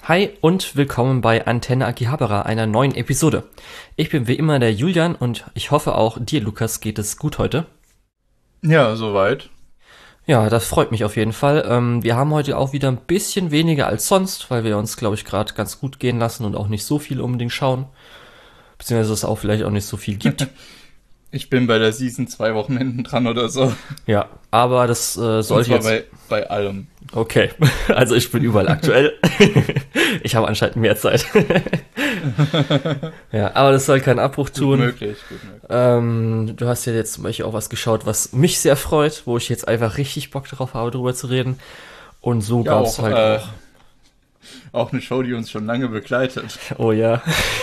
Hi und willkommen bei Antenne Akihabara, einer neuen Episode. Ich bin wie immer der Julian und ich hoffe auch dir, Lukas, geht es gut heute. Ja, soweit. Ja, das freut mich auf jeden Fall. Wir haben heute auch wieder ein bisschen weniger als sonst, weil wir uns, glaube ich, gerade ganz gut gehen lassen und auch nicht so viel unbedingt schauen. Beziehungsweise es auch vielleicht auch nicht so viel gibt. Ich bin bei der Season 2 Wochen hinten dran oder so. Ja, aber das Und sollte zwar jetzt... bei allem. Okay, also ich bin überall aktuell. Ich habe anscheinend mehr Zeit. Ja, aber das soll keinen Abbruch Gut tun. möglich, gut möglich. Du hast ja jetzt zum Beispiel auch was geschaut, was mich sehr freut, wo ich jetzt einfach richtig Bock drauf habe, drüber zu reden. Und so Ja, gab's halt auch. auch eine Show, die uns schon lange begleitet. Oh ja.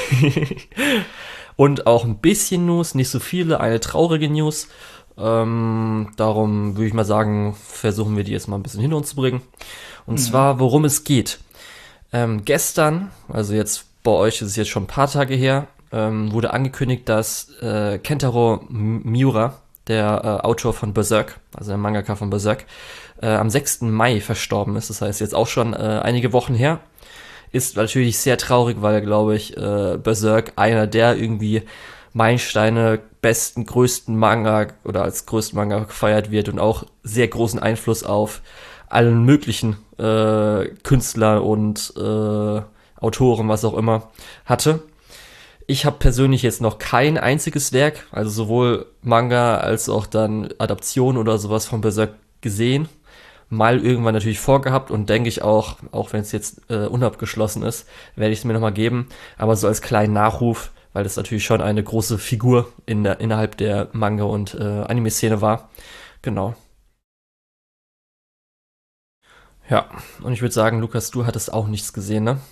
Und auch ein bisschen News, nicht so viele, eine traurige News. Darum würde ich mal sagen, versuchen wir die jetzt mal ein bisschen hinter uns zu bringen. Und zwar, worum es geht. Gestern, also jetzt bei euch ist es jetzt schon ein paar Tage her, wurde angekündigt, dass Kentaro Miura, der Autor von Berserk, also der Mangaka von Berserk, am 6. Mai verstorben ist. Das heißt jetzt auch schon einige Wochen her. Ist natürlich sehr traurig, weil, glaube ich, Berserk einer der irgendwie Meilensteine, besten, größten Manga oder als größten Manga gefeiert wird und auch sehr großen Einfluss auf allen möglichen Künstler und Autoren, was auch immer, hatte. Ich habe persönlich jetzt noch kein einziges Werk, also sowohl Manga als auch dann Adaption oder sowas von Berserk gesehen. Mal irgendwann natürlich vorgehabt und denke ich auch wenn es jetzt unabgeschlossen ist, werde ich es mir nochmal geben. Aber so als kleinen Nachruf, weil das natürlich schon eine große Figur innerhalb der Manga- und Anime-Szene war. Genau. Ja, und ich würde sagen, Lukas, du hattest auch nichts gesehen, ne?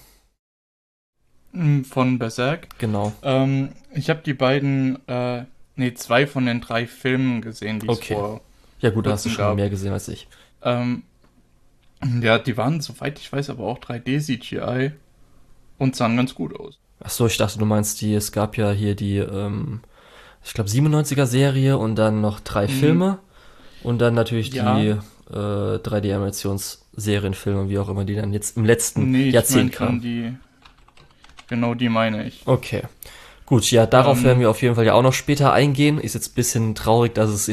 Von Berserk. Genau. Ich habe die beiden, zwei von den 3 Filmen gesehen, die es Okay. vor Ja gut, da hast du kurzem schon gab. mehr gesehen als ich. Ähm, ja, die waren, soweit ich weiß, aber auch 3D-CGI und sahen ganz gut aus. Ach so, ich dachte, du meinst es gab ja hier die, ich glaube 97er Serie und dann noch 3 Mm, Filme und dann natürlich ja, die 3D-Animations-Serienfilme, wie auch immer, die dann jetzt im letzten nee, ich meine Jahrzehnt schon kamen. die, genau die meine ich. Okay. Gut, ja, darauf werden Ähm, wir auf jeden Fall ja auch noch später eingehen. Ist jetzt ein bisschen traurig, dass es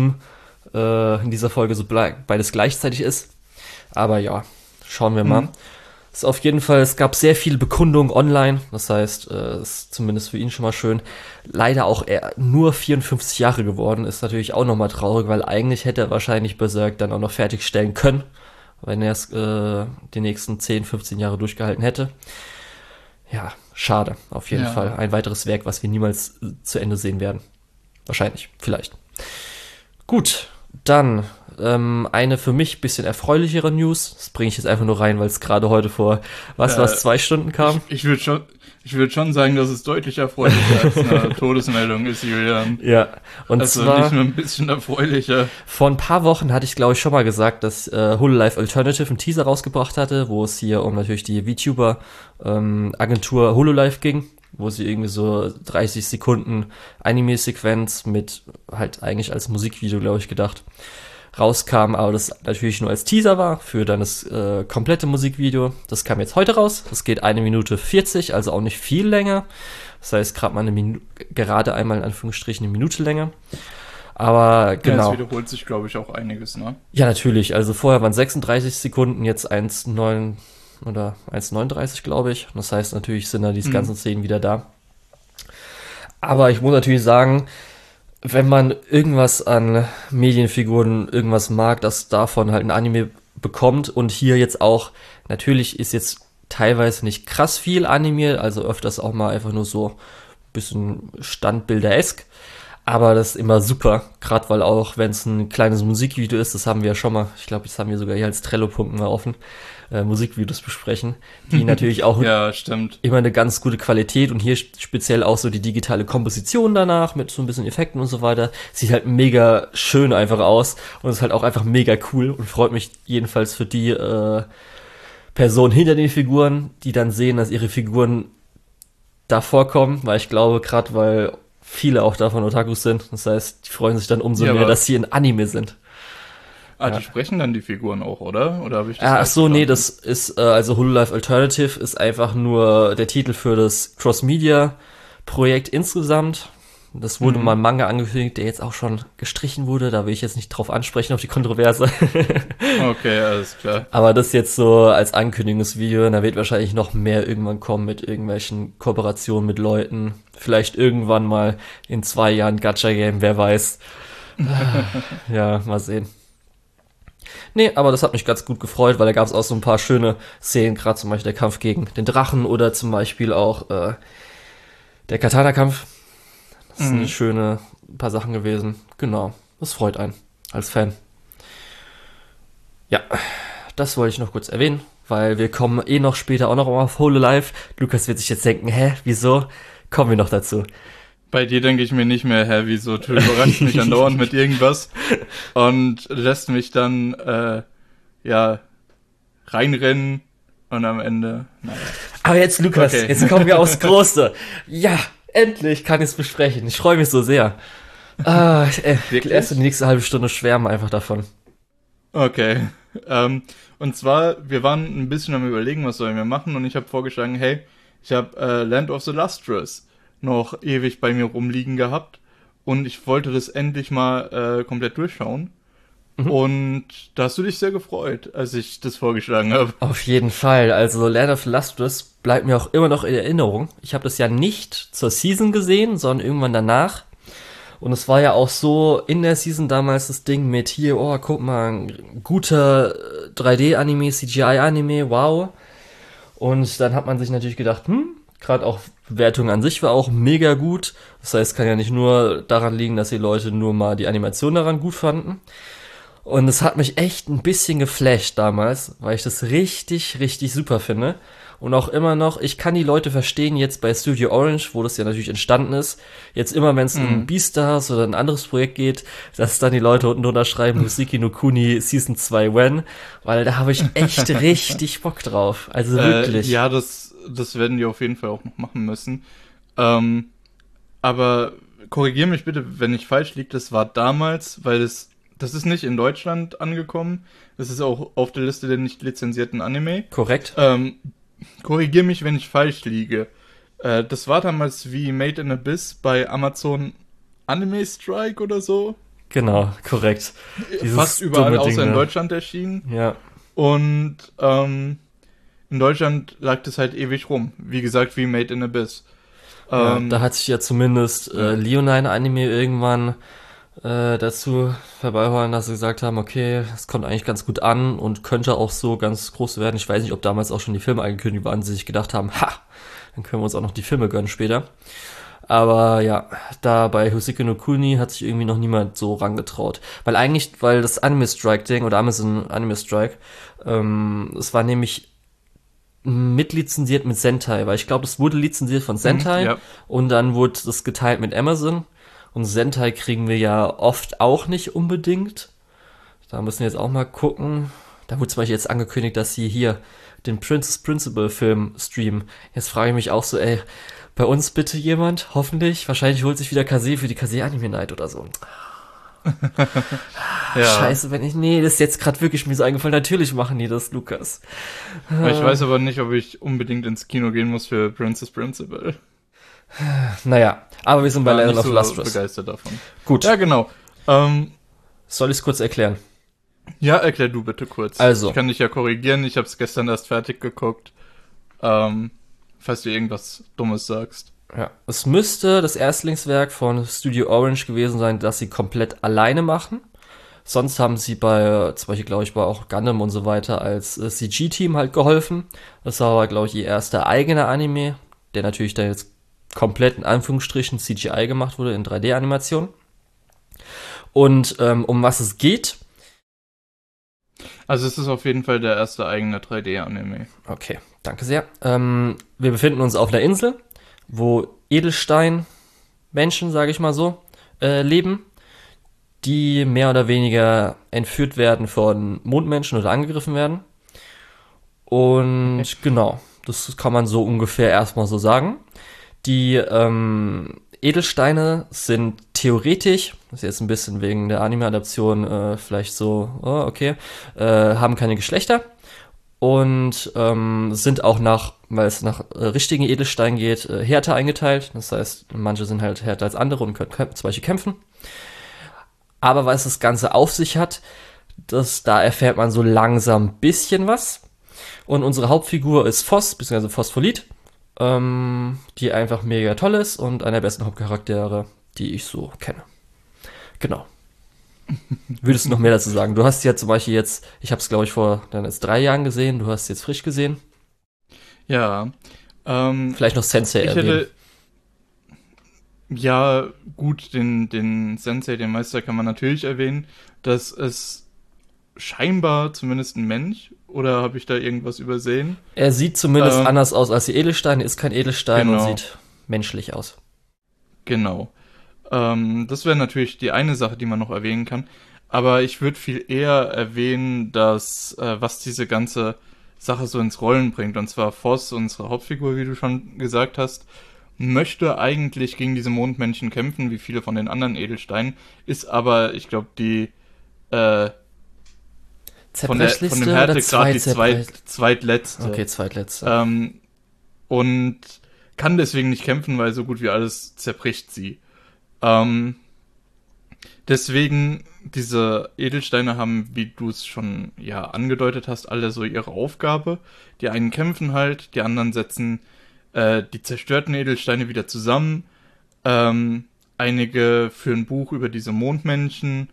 in dieser Folge so beides gleichzeitig ist. Aber ja, schauen wir mal. mm, Ist auf jeden Fall, es gab sehr viel Bekundung online. Das heißt, ist zumindest für ihn schon mal schön. Leider auch er nur 54 Jahre geworden. Ist natürlich auch nochmal traurig, weil eigentlich hätte er wahrscheinlich Berserk dann auch noch fertigstellen können, wenn er es die nächsten 10, 15 Jahre durchgehalten hätte. Ja, schade, auf jeden Fall. ja. Ein weiteres Werk, was wir niemals zu Ende sehen werden. Wahrscheinlich, vielleicht. Gut, dann eine für mich bisschen erfreulichere News. Das bringe ich jetzt einfach nur rein, weil es gerade heute vor, Äh, 2 Stunden kam. ich würde schon sagen, dass es deutlich erfreulicher als eine Todesmeldung ist, Julian. Ja, und Also nicht zwar nur ein bisschen erfreulicher. vor ein paar Wochen hatte ich, glaube ich, schon mal gesagt, dass Hololive Alternative einen Teaser rausgebracht hatte, wo es hier um natürlich die VTuber Agentur Hololive ging, wo sie irgendwie so 30 Sekunden Anime-Sequenz mit halt eigentlich als Musikvideo, glaube ich, gedacht, rauskam, aber das natürlich nur als Teaser war für dann das komplette Musikvideo. Das kam jetzt heute raus. Das geht 1 Minute 40, also auch nicht viel länger. Das heißt, gerade einmal in Anführungsstrichen eine Minute länger. Aber Ja, es genau. wiederholt sich, glaube ich, auch einiges, ne? Ja, natürlich. Also vorher waren 36 Sekunden, jetzt 1,9 oder 1,39, glaube ich. Das heißt, natürlich sind da diese Hm. ganzen Szenen wieder da. Aber ich muss natürlich sagen, wenn man irgendwas an Medienfiguren, irgendwas mag, das davon halt ein Anime bekommt und hier jetzt auch, natürlich ist jetzt teilweise nicht krass viel Anime, also öfters auch mal einfach nur so ein bisschen Standbilder-esk, aber das ist immer super, gerade weil auch, wenn es ein kleines Musikvideo ist, das haben wir ja schon mal, ich glaube, das haben wir sogar hier als Trello-Punkt mal offen, Musikvideos besprechen, die natürlich auch Ja, stimmt. immer eine ganz gute Qualität und hier speziell auch so die digitale Komposition danach mit so ein bisschen Effekten und so weiter. Sieht halt mega schön einfach aus und ist halt auch einfach mega cool und freut mich jedenfalls für die Personen hinter den Figuren, die dann sehen, dass ihre Figuren da vorkommen, weil ich glaube, gerade weil viele auch davon Otakus sind, das heißt, die freuen sich dann umso Ja, mehr, aber dass sie in Anime sind. Die sprechen dann die Figuren auch, oder? Oder habe ich das Ach so, nee, das ist, also Hololive Alternative ist einfach nur der Titel für das Cross-Media-Projekt insgesamt. Das wurde mal im Manga angekündigt, der jetzt auch schon gestrichen wurde. Da will ich jetzt nicht drauf ansprechen, auf die Kontroverse. Okay, alles klar. Aber das jetzt so als Ankündigungsvideo. Da wird wahrscheinlich noch mehr irgendwann kommen mit irgendwelchen Kooperationen mit Leuten. Vielleicht irgendwann mal in 2 Jahren Gacha-Game, wer weiß. Ja, mal sehen. Nee, aber das hat mich ganz gut gefreut, weil da gab es auch so ein paar schöne Szenen, gerade zum Beispiel der Kampf gegen den Drachen oder zum Beispiel auch der Katana-Kampf. Das sind schöne paar Sachen gewesen. Genau, das freut einen als Fan. Ja, das wollte ich noch kurz erwähnen, weil wir kommen noch später auch noch auf Hololive. Lukas wird sich jetzt denken, wieso? Kommen wir noch dazu. Bei dir denke ich mir nicht mehr, wieso? Du überraschst mich andauernd mit irgendwas und lässt mich dann, reinrennen und am Ende, naja. Aber jetzt, Lukas, Okay. Jetzt kommen wir aufs Große. Ja, endlich kann ich es besprechen. Ich freue mich so sehr. Erst die nächste halbe Stunde schwärmen einfach davon. Okay. Und zwar, wir waren ein bisschen am Überlegen, was sollen wir machen, und ich habe vorgeschlagen, ich habe Land of the Lustrous noch ewig bei mir rumliegen gehabt und ich wollte das endlich mal komplett durchschauen. Und da hast du dich sehr gefreut, als ich das vorgeschlagen habe. Auf jeden Fall. Also Land of the Lustrous bleibt mir auch immer noch in Erinnerung. Ich habe das ja nicht zur Season gesehen, sondern irgendwann danach. Und es war ja auch so in der Season damals das Ding mit hier, oh, guck mal, ein guter 3D-Anime, CGI-Anime, wow. Und dann hat man sich natürlich gedacht, gerade auch Bewertung an sich war auch mega gut. Das heißt, es kann ja nicht nur daran liegen, dass die Leute nur mal die Animation daran gut fanden. Und es hat mich echt ein bisschen geflasht damals, weil ich das richtig, richtig super finde. Und auch immer noch, ich kann die Leute verstehen jetzt bei Studio Orange, wo das ja natürlich entstanden ist. Jetzt immer, wenn es um Beastars oder ein anderes Projekt geht, dass dann die Leute unten drunter schreiben, Musiki no Kuni Season 2 when, weil da habe ich echt richtig Bock drauf. Also wirklich. Ja, das werden die auf jeden Fall auch noch machen müssen. Aber korrigier mich bitte, wenn ich falsch liege, das war damals, weil das ist nicht in Deutschland angekommen. Das ist auch auf der Liste der nicht lizenzierten Anime. Korrekt. Korrigier mich, wenn ich falsch liege. Das war damals wie Made in Abyss bei Amazon Anime Strike oder so. Genau, korrekt. Fast überall außer in Deutschland erschienen. Ja. Und in Deutschland lag das halt ewig rum. Wie gesagt, wie Made in Abyss. Ja, da hat sich ja zumindest Leonine Anime irgendwann dazu herbeiholen, dass sie gesagt haben, okay, es kommt eigentlich ganz gut an und könnte auch so ganz groß werden. Ich weiß nicht, ob damals auch schon die Filme angekündigt waren, die sich gedacht haben, dann können wir uns auch noch die Filme gönnen später. Aber ja, da bei Hoseki no Kuni hat sich irgendwie noch niemand so rangetraut. Weil das Anime Strike-Ding oder Amazon Anime Strike, es war nämlich mitlizenziert mit Sentai, weil ich glaube, das wurde lizenziert von Sentai und dann wurde das geteilt mit Amazon. Und Sentai kriegen wir ja oft auch nicht unbedingt. Da müssen wir jetzt auch mal gucken. Da wurde zum Beispiel jetzt angekündigt, dass sie hier den Princess Principal Film streamen. Jetzt frage ich mich auch so, bei uns bitte jemand, hoffentlich. Wahrscheinlich holt sich wieder Kase für die Kase Anime Night oder so. Ja. Scheiße, das ist jetzt gerade wirklich mir so eingefallen. Natürlich machen die das, Lukas. Ich weiß aber nicht, ob ich unbedingt ins Kino gehen muss für Princess Principal. Naja, aber wir sind bei Land of the Lustrous. Begeistert davon. Gut. Ja, genau. Soll ich es kurz erklären? Ja, erklär du bitte kurz. Also. Ich kann dich ja korrigieren, ich habe es gestern erst fertig geguckt. Falls du irgendwas Dummes sagst. Ja, es müsste das Erstlingswerk von Studio Orange gewesen sein, das sie komplett alleine machen. Sonst haben sie zum Beispiel, glaube ich, bei auch Gundam und so weiter als CG-Team halt geholfen. Das war aber, glaube ich, ihr erster eigener Anime, der natürlich da jetzt komplett in Anführungsstrichen CGI gemacht wurde in 3D-Animation. Und um was es geht? Also es ist auf jeden Fall der erste eigene 3D-Anime. Okay, danke sehr. Wir befinden uns auf einer Insel, wo Edelstein-Menschen, sage ich mal so, leben, die mehr oder weniger entführt werden von Mondmenschen oder angegriffen werden. Und genau, das kann man so ungefähr erstmal so sagen. Die Edelsteine sind theoretisch, das ist jetzt ein bisschen wegen der Anime-Adaption vielleicht so, oh, okay, haben keine Geschlechter und sind auch weil es nach richtigen Edelsteinen geht, härter eingeteilt. Das heißt, manche sind halt härter als andere und können zum Beispiel kämpfen. Aber was das Ganze auf sich hat, da erfährt man so langsam ein bisschen was. Und unsere Hauptfigur ist Phos, beziehungsweise Phospholit, die einfach mega toll ist und einer der besten Hauptcharaktere, die ich so kenne. Genau. Würdest du noch mehr dazu sagen? Du hast ja zum Beispiel jetzt, ich habe es glaube ich vor dann jetzt 3 Jahren gesehen, du hast es jetzt frisch gesehen. Ja. Vielleicht noch Sensei erwähnen. Ja, gut, den Sensei, den Meister, kann man natürlich erwähnen, dass es scheinbar zumindest ein Mensch, oder habe ich da irgendwas übersehen? Er sieht zumindest anders aus als die Edelsteine, ist kein Edelstein genau. und sieht menschlich aus. Genau. Das wäre natürlich die eine Sache, die man noch erwähnen kann. Aber ich würde viel eher erwähnen, dass was diese ganze Sache so ins Rollen bringt. Und zwar Phos, unsere Hauptfigur, wie du schon gesagt hast, möchte eigentlich gegen diese Mondmännchen kämpfen, wie viele von den anderen Edelsteinen, ist aber, ich glaube, die von dem Härtegrad die zweitletzte. Okay, zweitletzte. Und kann deswegen nicht kämpfen, weil so gut wie alles zerbricht sie. Deswegen, diese Edelsteine haben, wie du es schon ja angedeutet hast, alle so ihre Aufgabe. Die einen kämpfen halt, die anderen setzen die zerstörten Edelsteine wieder zusammen. Einige führen Buch über diese Mondmenschen.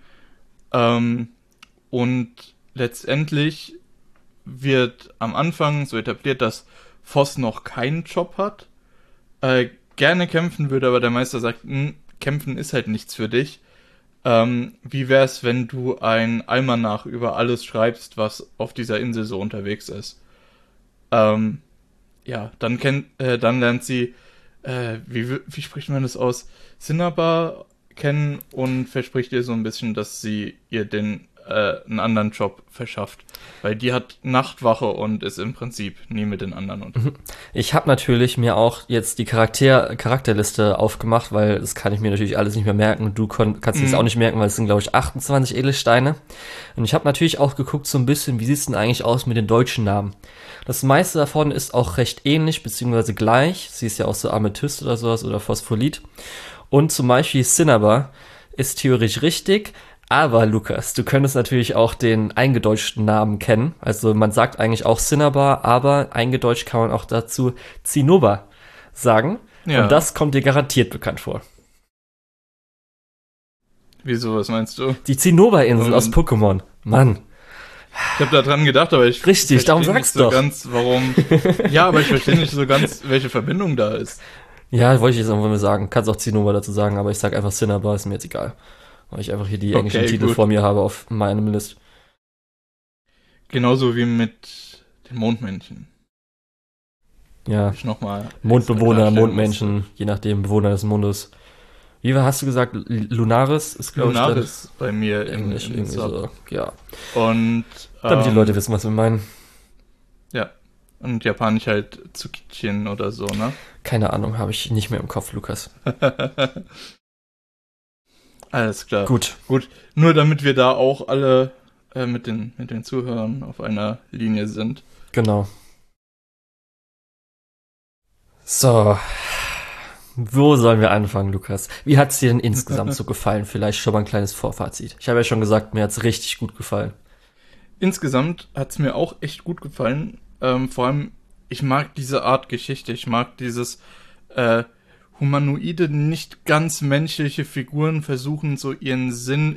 Und letztendlich wird am Anfang so etabliert, dass Phos noch keinen Job hat. Gerne kämpfen würde, aber der Meister sagt, kämpfen ist halt nichts für dich. Wie wär's, wenn du ein Almanach über alles schreibst, was auf dieser Insel so unterwegs ist? Ja, dann lernt sie, wie spricht man das aus? Cinnabar kennen und verspricht ihr so ein bisschen, dass sie ihr einen anderen Job verschafft. Weil die hat Nachtwache und ist im Prinzip nie mit den anderen unterwegs. Ich habe natürlich mir auch jetzt die Charakterliste aufgemacht, weil das kann ich mir natürlich alles nicht mehr merken. Du kannst es auch nicht merken, weil es sind, glaube ich, 28 Edelsteine. Und ich habe natürlich auch geguckt so ein bisschen, wie sieht's denn eigentlich aus mit den deutschen Namen. Das meiste davon ist auch recht ähnlich, beziehungsweise gleich. Sie ist ja auch so Amethyst oder sowas oder Phospholit. Und zum Beispiel Cinnabar ist theoretisch richtig, aber Lukas, du könntest natürlich auch den eingedeutschten Namen kennen. Also man sagt eigentlich auch Cinnabar, aber eingedeutscht kann man auch dazu Zinnober sagen. Ja. Und das kommt dir garantiert bekannt vor. Wieso, was meinst du? Die Zinnoberinsel aus Pokémon. Mann. Ich habe da dran gedacht, aber ich richtig, darum sagst du doch. Ganz, warum. Ja, aber ich verstehe nicht so ganz, welche Verbindung da ist. Ja, wollte ich jetzt einfach mal sagen. Kannst auch Zinnober dazu sagen, aber ich sag einfach Cinnabar, ist mir jetzt egal. Weil ich einfach hier die englischen Titel vor mir habe auf meinem List. Genauso wie mit den Mondmännchen. Ja. Mondbewohner, Mondmenschen, je nachdem, Bewohner des Mondes. Wie hast du gesagt? Lunaris ist, glaube ich, Lunaris bei mir Englisch irgendwie so. Ja. Und damit die Leute wissen, was wir meinen. Ja. Und japanisch halt Tsukichin oder so, ne? Keine Ahnung, habe ich nicht mehr im Kopf, Lukas. Alles klar. Gut. Nur damit wir da auch alle mit den Zuhörern auf einer Linie sind. Genau. So. Wo sollen wir anfangen, Lukas? Wie hat's dir denn insgesamt so gefallen? Vielleicht schon mal ein kleines Vorfazit. Ich habe ja schon gesagt, mir hat's richtig gut gefallen. Insgesamt hat's mir auch echt gut gefallen. Vor allem, ich mag diese Art Geschichte. Ich mag dieses humanoide, nicht ganz menschliche Figuren versuchen, so ihren Sinn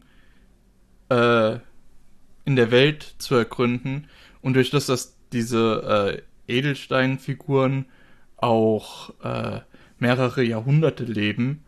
in der Welt zu ergründen. Und durch das, dass diese Edelsteinfiguren auch mehrere Jahrhunderte leben,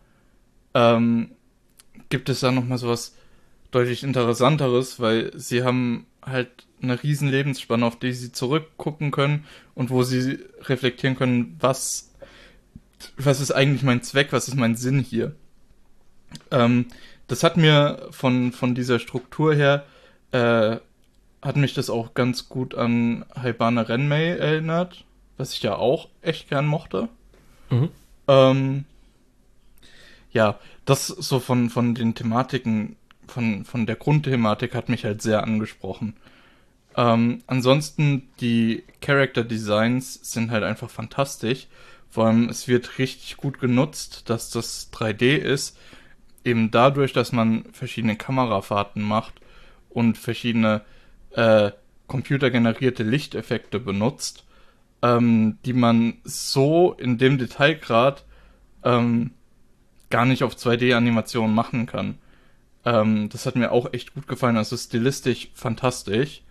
gibt es da nochmal sowas deutlich Interessanteres, weil sie haben halt eine riesen Lebensspanne, auf die sie zurückgucken können und wo sie reflektieren können, was ist eigentlich mein Zweck, was ist mein Sinn hier. Das hat mir von dieser Struktur her, hat mich das auch ganz gut an Haibane Renmei erinnert, was ich ja auch echt gern mochte. ja, das so von den Thematiken, von der Grundthematik hat mich halt sehr angesprochen. Ansonsten die Character Designs sind halt einfach fantastisch. Vor allem, es wird richtig gut genutzt, dass das 3D ist. Eben dadurch, dass man verschiedene Kamerafahrten macht und verschiedene computergenerierte Lichteffekte benutzt, die man so in dem Detailgrad gar nicht auf 2D-Animationen machen kann. Das hat mir auch echt gut gefallen. Also stilistisch fantastisch.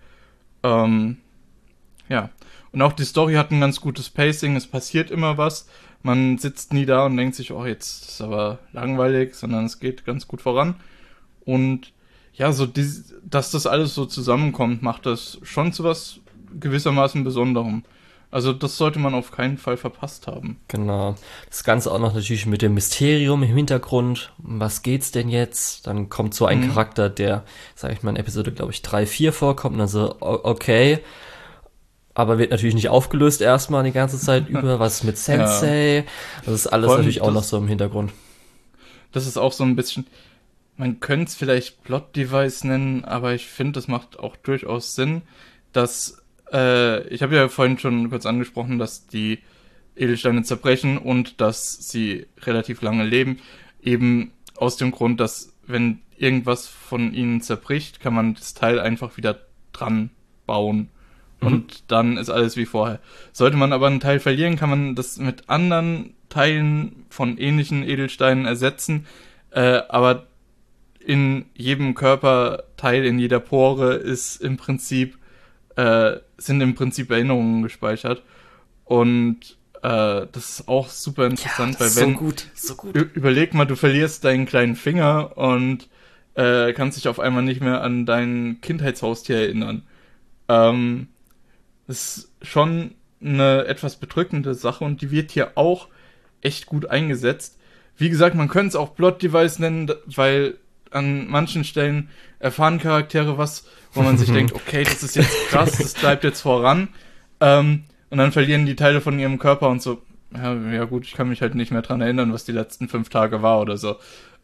Ja. Und auch die Story hat ein ganz gutes Pacing. Es passiert immer was. Man sitzt nie da und denkt sich, oh, jetzt ist aber langweilig, sondern es geht ganz gut voran. Und ja, so dass das alles so zusammenkommt, macht das schon zu was gewissermaßen Besonderem. Also das sollte man auf keinen Fall verpasst haben. Genau. Das Ganze auch noch natürlich mit dem Mysterium im Hintergrund. Um was geht's denn jetzt? Dann kommt so ein Charakter, der, sag ich mal, in Episode, glaube ich, 3, 4 vorkommt. Und dann so, okay. Aber wird natürlich nicht aufgelöst erstmal die ganze Zeit über. Was ist mit Sensei? Ja. Das ist alles natürlich auch noch so im Hintergrund. Das ist auch so ein bisschen, man könnte es vielleicht Plot-Device nennen, aber ich finde, das macht auch durchaus Sinn, dass ich habe ja vorhin schon kurz angesprochen, dass die Edelsteine zerbrechen und dass sie relativ lange leben. Eben aus dem Grund, dass wenn irgendwas von ihnen zerbricht, kann man das Teil einfach wieder dran bauen. Und dann ist alles wie vorher. Sollte man aber einen Teil verlieren, kann man das mit anderen Teilen von ähnlichen Edelsteinen ersetzen. Aber in jedem Körperteil, in jeder Pore sind im Prinzip Erinnerungen gespeichert. Und das ist auch super interessant, weil wenn so gut. Überleg mal, du verlierst deinen kleinen Finger und kannst dich auf einmal nicht mehr an dein Kindheitshaustier erinnern. Das ist schon eine etwas bedrückende Sache und die wird hier auch echt gut eingesetzt. Wie gesagt, man könnte es auch Plot-Device nennen, weil an manchen Stellen erfahren Charaktere was, wo man sich denkt, okay, das ist jetzt krass, das bleibt jetzt voran. Und dann verlieren die Teile von ihrem Körper und so, ja gut, ich kann mich halt nicht mehr dran erinnern, was die letzten 5 Tage war oder so.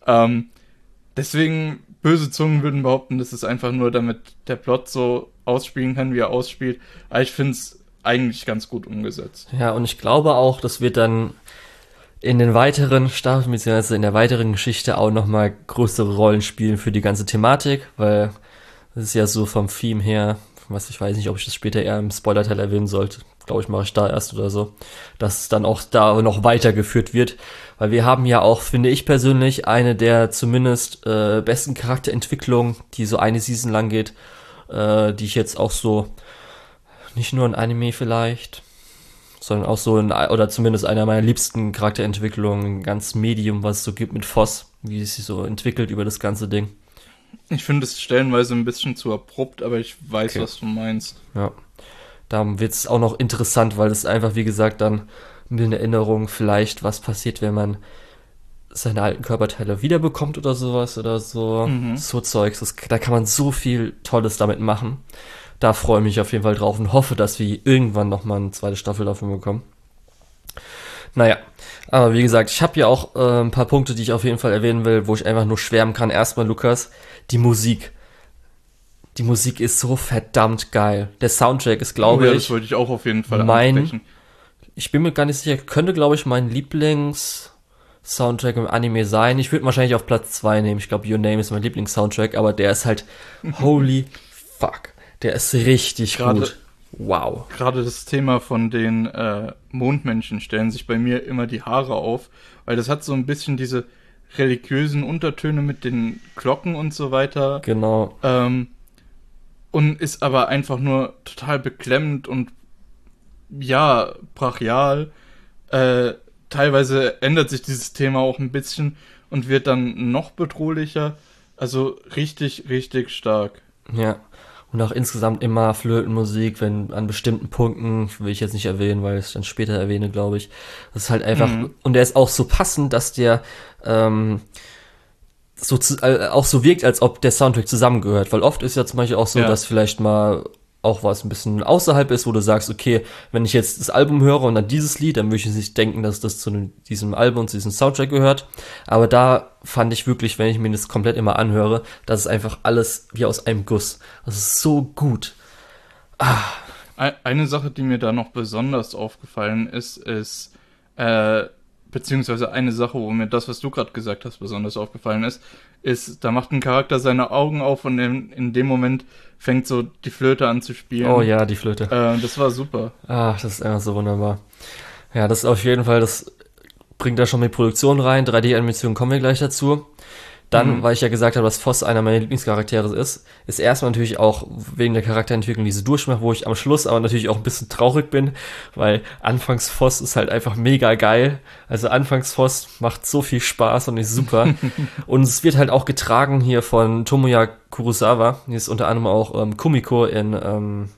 Deswegen, böse Zungen würden behaupten, das ist einfach nur, damit der Plot so ausspielen kann, wie er ausspielt. Aber ich finde es eigentlich ganz gut umgesetzt. Ja, und ich glaube auch, das wird dann in den weiteren Staffeln, beziehungsweise in der weiteren Geschichte auch nochmal größere Rollen spielen für die ganze Thematik, weil das ist ja so vom Theme her, ich weiß nicht, ob ich das später eher im Spoiler-Teil erwähnen sollte, glaube ich, mache ich da erst oder so, dass es dann auch da noch weitergeführt wird, weil wir haben ja auch, finde ich persönlich, eine der zumindest besten Charakterentwicklungen, die so eine Season lang geht, die ich jetzt auch so, nicht nur in Anime vielleicht, sondern auch so oder zumindest einer meiner liebsten Charakterentwicklungen, ein ganz Medium, was es so gibt mit Voss, wie es sich so entwickelt über das ganze Ding. Ich finde es stellenweise ein bisschen zu abrupt, aber ich weiß, okay, was du meinst. Ja, da wird es auch noch interessant, weil es einfach, wie gesagt, dann mit in Erinnerung vielleicht, was passiert, wenn man seine alten Körperteile wiederbekommt oder sowas oder so. So Zeugs, da kann man so viel Tolles damit machen. Da freue ich mich auf jeden Fall drauf und hoffe, dass wir irgendwann nochmal eine zweite Staffel davon bekommen. Naja, aber wie gesagt, ich habe ja auch ein paar Punkte, die ich auf jeden Fall erwähnen will, wo ich einfach nur schwärmen kann. Erstmal, Lukas, die Musik. Die Musik ist so verdammt geil. Der Soundtrack ist, glaube ich... das wollte ich auch auf jeden Fall ansprechen. Ich bin mir gar nicht sicher, könnte, glaube ich, mein Lieblings-Soundtrack im Anime sein. Ich würde wahrscheinlich auf Platz 2 nehmen. Ich glaube, Your Name ist mein Lieblings-Soundtrack, aber der ist halt holy fuck. Der ist richtig gut. Wow. Gerade das Thema von den Mondmenschen stellen sich bei mir immer die Haare auf, weil das hat so ein bisschen diese religiösen Untertöne mit den Glocken und so weiter. Genau. Und ist aber einfach nur total beklemmend und ja, brachial. Teilweise ändert sich dieses Thema auch ein bisschen und wird dann noch bedrohlicher. Also richtig, richtig stark. Ja. Und auch insgesamt immer Flötenmusik, wenn an bestimmten Punkten, will ich jetzt nicht erwähnen, weil ich es dann später erwähne, glaube ich. Das ist halt einfach, und der ist auch so passend, dass der auch so wirkt, als ob der Soundtrack zusammengehört. Weil oft ist ja zum Beispiel auch so, dass vielleicht mal auch was ein bisschen außerhalb ist, wo du sagst, okay, wenn ich jetzt das Album höre und dann dieses Lied, dann würde ich nicht denken, dass das zu diesem Album und zu diesem Soundtrack gehört. Aber da fand ich wirklich, wenn ich mir das komplett immer anhöre, das ist einfach alles wie aus einem Guss. Das ist so gut. Eine Sache, die mir da noch besonders aufgefallen ist, beziehungsweise eine Sache, wo mir das, was du gerade gesagt hast, besonders aufgefallen ist, da macht ein Charakter seine Augen auf und in dem Moment fängt so die Flöte an zu spielen. Oh ja, die Flöte. Das war super. Das ist einfach so wunderbar. Ja, das ist auf jeden Fall, das bringt da schon die Produktion rein. 3D-Animation kommen wir gleich dazu. Dann, weil ich ja gesagt habe, dass Voss einer meiner Lieblingscharaktere ist erstmal natürlich auch wegen der Charakterentwicklung diese Durchmacht, wo ich am Schluss aber natürlich auch ein bisschen traurig bin, weil anfangs Voss ist halt einfach mega geil. Also anfangs Voss macht so viel Spaß und ist super. Und es wird halt auch getragen hier von Tomoya Kurosawa. Die ist unter anderem auch Kumiko in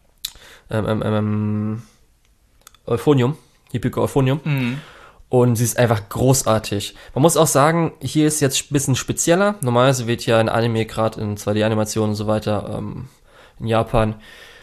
Euphonium, Hipiko Euphonium. Und sie ist einfach großartig. Man muss auch sagen, hier ist jetzt ein bisschen spezieller. Normalerweise wird ja in Anime, gerade in 2D-Animationen und so weiter, in Japan,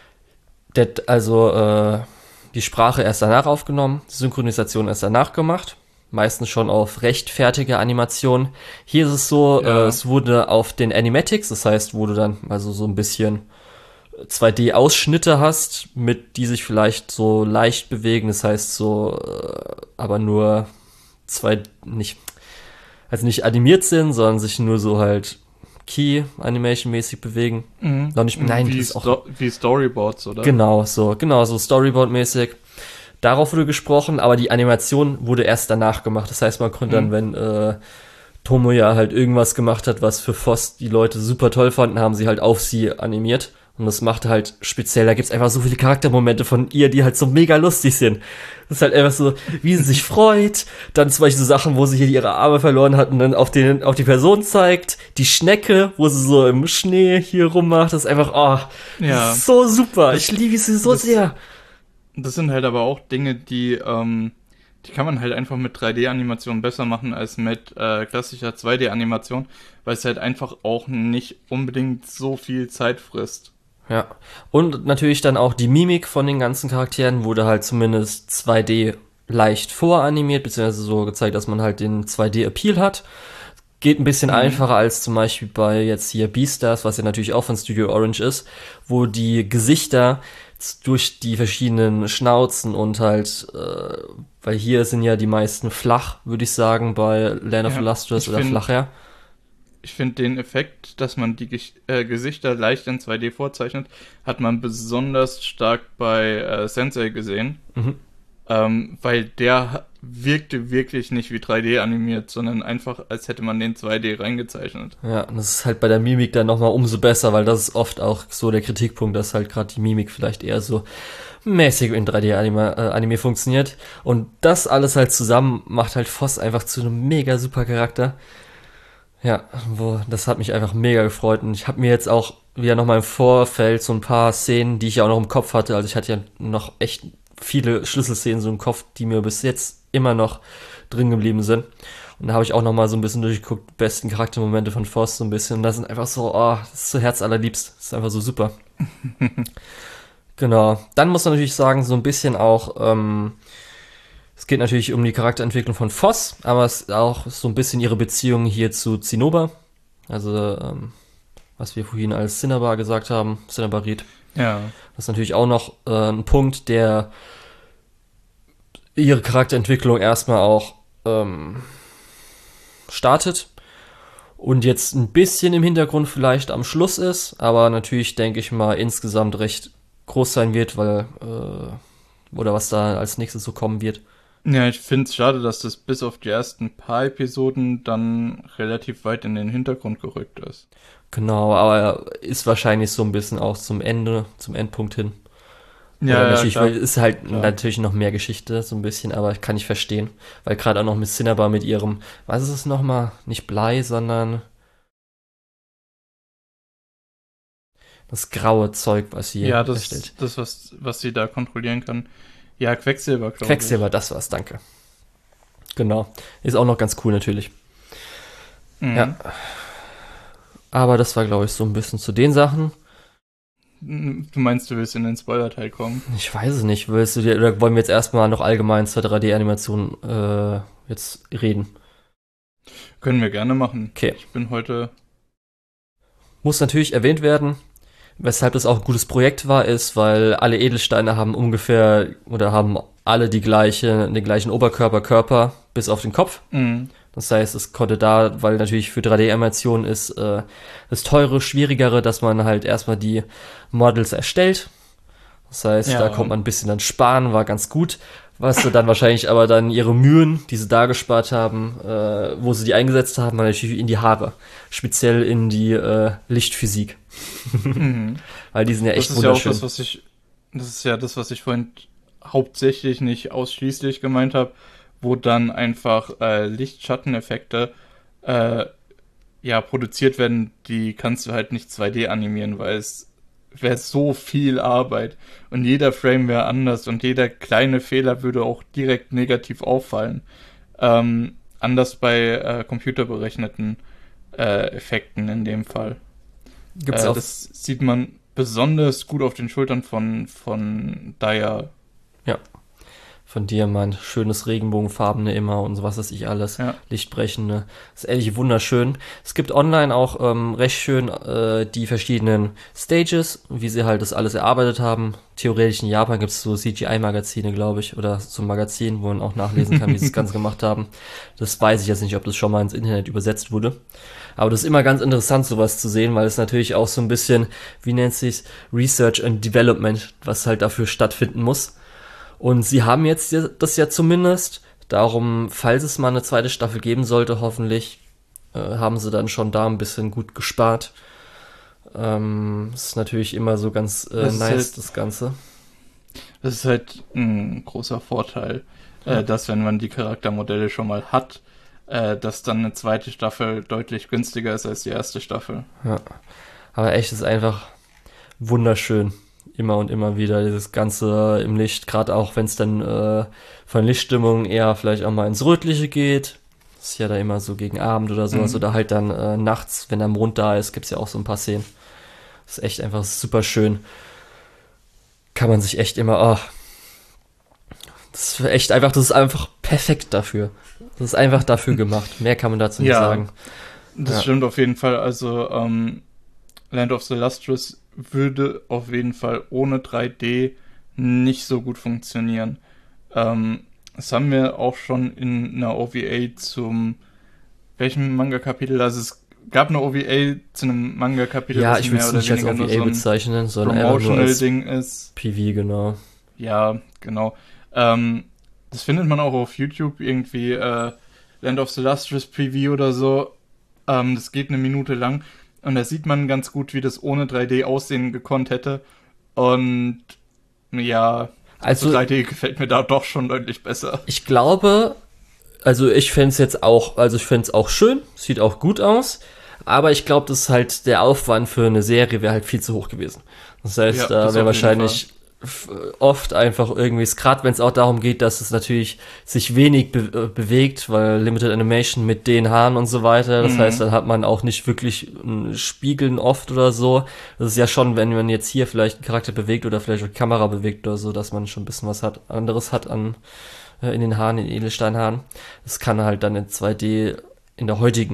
die Sprache erst danach aufgenommen, die Synchronisation erst danach gemacht. Meistens schon auf recht fertige Animationen. Hier ist es so, es wurde auf den Animatics, das heißt, wo du dann also so ein bisschen 2D-Ausschnitte hast, die sich vielleicht so leicht bewegen, das heißt so, aber nur nicht animiert sind, sondern sich nur so halt Key-Animation-mäßig bewegen. Noch nicht, nein, wie, das ist auch wie Storyboards, oder? Genau, so Storyboard-mäßig. Darauf wurde gesprochen, aber die Animation wurde erst danach gemacht. Das heißt, man konnte dann, wenn Tomoya halt irgendwas gemacht hat, was für Voss die Leute super toll fanden, haben sie halt auf sie animiert. Und das macht halt speziell, da gibt's einfach so viele Charaktermomente von ihr, die halt so mega lustig sind. Das ist halt einfach so, wie sie sich freut, dann zum Beispiel so Sachen, wo sie hier ihre Arme verloren hat und dann auf die Person zeigt, die Schnecke, wo sie so im Schnee hier rummacht, das ist einfach, das ist so super, ich liebe sie so sehr. Das sind halt aber auch Dinge, die kann man halt einfach mit 3D-Animation besser machen als mit klassischer 2D-Animation, weil es halt einfach auch nicht unbedingt so viel Zeit frisst. Ja, und natürlich dann auch die Mimik von den ganzen Charakteren wurde halt zumindest 2D leicht voranimiert, beziehungsweise so gezeigt, dass man halt den 2D-Appeal hat. Geht ein bisschen einfacher als zum Beispiel bei jetzt hier Beastars, was ja natürlich auch von Studio Orange ist, wo die Gesichter durch die verschiedenen Schnauzen und halt, weil hier sind ja die meisten flach, würde ich sagen, bei Land of the Lustrous oder flacher. Ich finde den Effekt, dass man die Gesichter leicht in 2D vorzeichnet, hat man besonders stark bei Sensei gesehen. Weil der wirkte wirklich nicht wie 3D animiert, sondern einfach, als hätte man den 2D reingezeichnet. Ja, und das ist halt bei der Mimik dann nochmal umso besser, weil das ist oft auch so der Kritikpunkt, dass halt gerade die Mimik vielleicht eher so mäßig in 3D-Anime funktioniert. Und das alles halt zusammen macht halt Voss einfach zu einem mega super Charakter. Ja, das hat mich einfach mega gefreut. Und ich habe mir jetzt auch wieder nochmal im Vorfeld so ein paar Szenen, die ich ja auch noch im Kopf hatte, also ich hatte ja noch echt viele Schlüsselszenen so im Kopf, die mir bis jetzt immer noch drin geblieben sind. Und da habe ich auch noch mal so ein bisschen durchgeguckt, besten Charaktermomente von Voss so ein bisschen. Und das sind einfach so, das ist so herzallerliebst. Das ist einfach so super. Genau. Dann muss man natürlich sagen, so ein bisschen auch, es geht natürlich um die Charakterentwicklung von Voss, aber es ist auch so ein bisschen ihre Beziehung hier zu Zinnober. Also, was wir vorhin als Cinnabar gesagt haben, Cinnabarit. Ja. Das ist natürlich auch noch ein Punkt, der ihre Charakterentwicklung erstmal auch startet und jetzt ein bisschen im Hintergrund vielleicht am Schluss ist, aber natürlich, denke ich mal, insgesamt recht groß sein wird, weil oder was da als nächstes so kommen wird. Ja, ich finde es schade, dass das bis auf die ersten paar Episoden dann relativ weit in den Hintergrund gerückt ist. Genau, aber ist wahrscheinlich so ein bisschen auch zum Endpunkt hin. Ja, natürlich, klar. weil es ist halt Klar. natürlich noch mehr Geschichte, so ein bisschen, aber kann ich verstehen. Weil gerade auch noch mit Cinnabar mit ihrem, was ist es nochmal? Nicht Blei, sondern das graue Zeug, was sie erstellt. Das was sie da kontrollieren kann. Ja, Quecksilber, glaube ich. Quecksilber, das war's, danke. Genau. Ist auch noch ganz cool natürlich. Mhm. Ja. Aber das war, glaube ich, so ein bisschen zu den Sachen. Du meinst, du willst in den Spoiler-Teil kommen? Ich weiß es nicht. Willst du dir, oder wollen wir jetzt erstmal noch allgemein zur 3D-Animation jetzt reden? Können wir gerne machen. Okay. Ich bin heute... Muss natürlich erwähnt werden, weshalb das auch ein gutes Projekt war, ist, weil alle Edelsteine haben ungefähr oder haben alle den gleichen Körper, bis auf den Kopf. Mhm. Das heißt, es konnte da, weil natürlich für 3D-Animationen ist das teure, schwierigere, dass man halt erstmal die Models erstellt. Das heißt, da kommt man ein bisschen dann sparen, war ganz gut. Was sie dann wahrscheinlich aber dann ihre Mühen, die sie da gespart haben, wo sie die eingesetzt haben, war natürlich in die Haare. Speziell in die Lichtphysik. Mhm. Weil die sind ja echt das ist wunderschön. Ja auch das ist ja das, was ich vorhin hauptsächlich, nicht ausschließlich gemeint habe, wo dann einfach Licht-Schatten-Effekte produziert werden, die kannst du halt nicht 2D animieren, weil es wäre so viel Arbeit und jeder Frame wäre anders und jeder kleine Fehler würde auch direkt negativ auffallen. Anders bei computerberechneten Effekten in dem Fall. Gibt's auch. Das sieht man besonders gut auf den Schultern von Daya. Ja. Von Diamant, schönes regenbogenfarbene immer und so was weiß ich alles, lichtbrechende, ist ehrlich wunderschön. Es gibt online auch recht schön die verschiedenen Stages, wie sie halt das alles erarbeitet haben. Theoretisch in Japan gibt es so CGI-Magazine, glaube ich, oder so ein Magazin, wo man auch nachlesen kann, wie sie das Ganze gemacht haben. Das weiß ich jetzt nicht, ob das schon mal ins Internet übersetzt wurde. Aber das ist immer ganz interessant, sowas zu sehen, weil es natürlich auch so ein bisschen, wie nennt sich's, Research and Development, was halt dafür stattfinden muss. Und sie haben jetzt das ja zumindest. Darum, falls es mal eine zweite Staffel geben sollte, hoffentlich, haben sie dann schon da ein bisschen gut gespart. Ist natürlich immer so ganz nice, das Ganze. Das ist halt ein großer Vorteil, dass wenn man die Charaktermodelle schon mal hat, dass dann eine zweite Staffel deutlich günstiger ist als die erste Staffel. Ja, aber echt ist einfach wunderschön. Immer und immer wieder dieses Ganze im Licht, gerade auch wenn es dann von Lichtstimmung eher vielleicht auch mal ins Rötliche geht. Das ist ja da immer so gegen Abend oder sowas, oder halt dann nachts, wenn der Mond da ist, gibt's ja auch so ein paar Szenen. Das ist echt einfach super schön. Kann man sich echt immer, das ist echt einfach, das ist einfach perfekt dafür. Das ist einfach dafür gemacht. Mehr kann man dazu nicht sagen. Das stimmt auf jeden Fall. Also Land of the Lustrous würde auf jeden Fall ohne 3D nicht so gut funktionieren. Das haben wir auch schon in einer OVA zum welchem Manga-Kapitel? Also es gab eine OVA zu einem Manga-Kapitel, ja, ich will es nicht als OVA bezeichnen, sondern einfach nur als Ding ist. PV, genau. Ja, genau. Das findet man auch auf YouTube irgendwie, Land of the Lustrous PV oder so. Das geht 1 Minute lang. Und da sieht man ganz gut, wie das ohne 3D aussehen gekonnt hätte. Und ja, also 3D gefällt mir da doch schon deutlich besser. Ich glaube, also ich fände es auch schön, sieht auch gut aus, aber ich glaube, das ist halt der Aufwand für eine Serie wäre halt viel zu hoch gewesen. Das heißt, da wäre wahrscheinlich oft einfach irgendwie, gerade wenn es auch darum geht, dass es natürlich sich wenig bewegt, weil Limited Animation mit den Haaren und so weiter, das heißt, dann hat man auch nicht wirklich ein Spiegeln oft oder so. Das ist ja schon, wenn man jetzt hier vielleicht einen Charakter bewegt oder vielleicht auch die Kamera bewegt oder so, dass man schon ein bisschen was anderes hat in den Haaren, in den Edelsteinhaaren. Das kann halt dann in 2D in der heutigen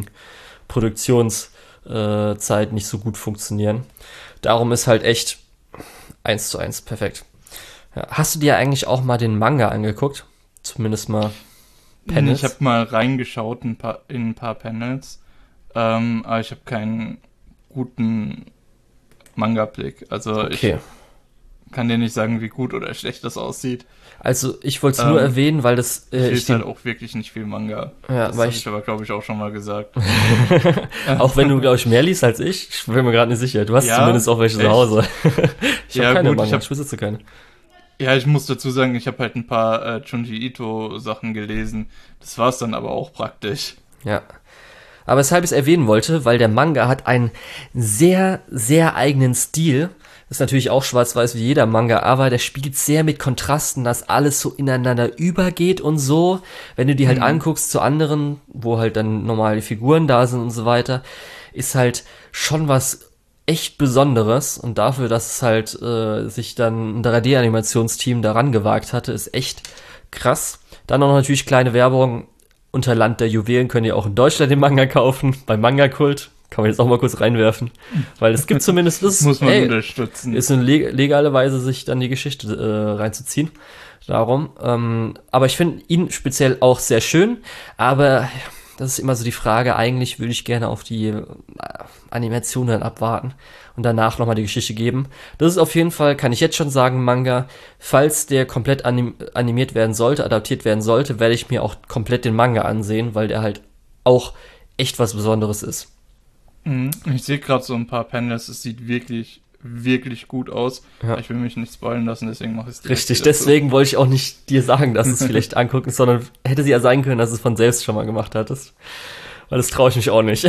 Produktionszeit nicht so gut funktionieren. Darum ist halt echt 1:1, perfekt. Ja, hast du dir eigentlich auch mal den Manga angeguckt? Zumindest mal Panels? Ich habe mal reingeschaut in ein paar Panels, aber ich habe keinen guten Manga-Blick. Also ich kann dir nicht sagen, wie gut oder schlecht das aussieht. Also ich wollte es nur erwähnen, weil das... ich lese halt auch wirklich nicht viel Manga. Ja, das habe ich aber, glaube ich, auch schon mal gesagt. Auch wenn du, glaube ich, mehr liest als ich bin mir gerade nicht sicher. Du hast zumindest auch welche zu Hause. Ich habe keine Manga, ich besitze keine. Ja, ich muss dazu sagen, ich habe halt ein paar Junji Ito-Sachen gelesen. Das war's dann aber auch praktisch. Ja. Aber weshalb ich es erwähnen wollte, weil der Manga hat einen sehr, sehr eigenen Stil. Ist natürlich auch schwarz-weiß wie jeder Manga, aber der spielt sehr mit Kontrasten, dass alles so ineinander übergeht und so. Wenn du die halt anguckst zu anderen, wo halt dann normale Figuren da sind und so weiter, ist halt schon was echt Besonderes und dafür, dass es halt sich dann ein 3D-Animationsteam daran gewagt hatte, ist echt krass. Dann auch natürlich kleine Werbung. Unter Land der Juwelen könnt ihr auch in Deutschland den Manga kaufen, beim Manga-Kult. Kann man jetzt auch mal kurz reinwerfen. Weil es gibt zumindest das, muss man unterstützen. Ist eine legale Weise, sich dann die Geschichte reinzuziehen. Darum. Aber ich finde ihn speziell auch sehr schön. Aber das ist immer so die Frage, eigentlich würde ich gerne auf die Animation dann abwarten und danach nochmal die Geschichte geben. Das ist auf jeden Fall, kann ich jetzt schon sagen, Manga. Falls der komplett animiert werden sollte, adaptiert werden sollte, werde ich mir auch komplett den Manga ansehen, weil der halt auch echt was Besonderes ist. Ich sehe gerade so ein paar Panels, es sieht wirklich, wirklich gut aus. Ja. Ich will mich nicht spoilen lassen, deswegen mache ich es direkt. Richtig, deswegen wollte ich auch nicht dir sagen, dass es vielleicht angucken, sondern hätte sie ja sein können, dass du es von selbst schon mal gemacht hattest. Weil das traue ich mich auch nicht.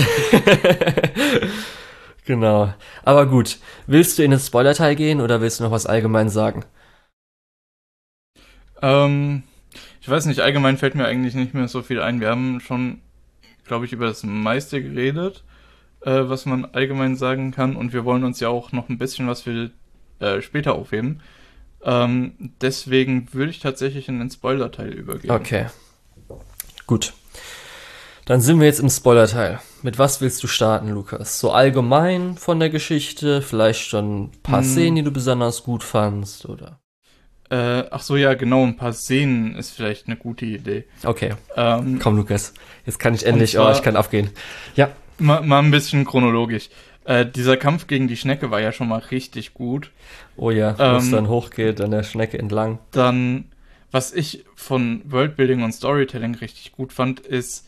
Genau. Aber gut, willst du in den Spoiler-Teil gehen oder willst du noch was allgemein sagen? Ich weiß nicht, allgemein fällt mir eigentlich nicht mehr so viel ein. Wir haben schon, glaube ich, über das meiste geredet, was man allgemein sagen kann. Und wir wollen uns ja auch noch ein bisschen was für später aufheben. Deswegen würde ich tatsächlich in den Spoiler-Teil übergehen. Okay. Gut. Dann sind wir jetzt im Spoiler-Teil. Mit was willst du starten, Lukas? So allgemein von der Geschichte? Vielleicht schon ein paar Szenen, die du besonders gut fandst, oder? Ach so, ja, genau, ein paar Szenen ist vielleicht eine gute Idee. Okay. Komm, Lukas. Jetzt kann ich endlich, ich kann aufgehen. Ja. Mal ein bisschen chronologisch. Dieser Kampf gegen die Schnecke war ja schon mal richtig gut. Oh ja, wo es dann hochgeht, an der Schnecke entlang. Dann, was ich von Worldbuilding und Storytelling richtig gut fand, ist,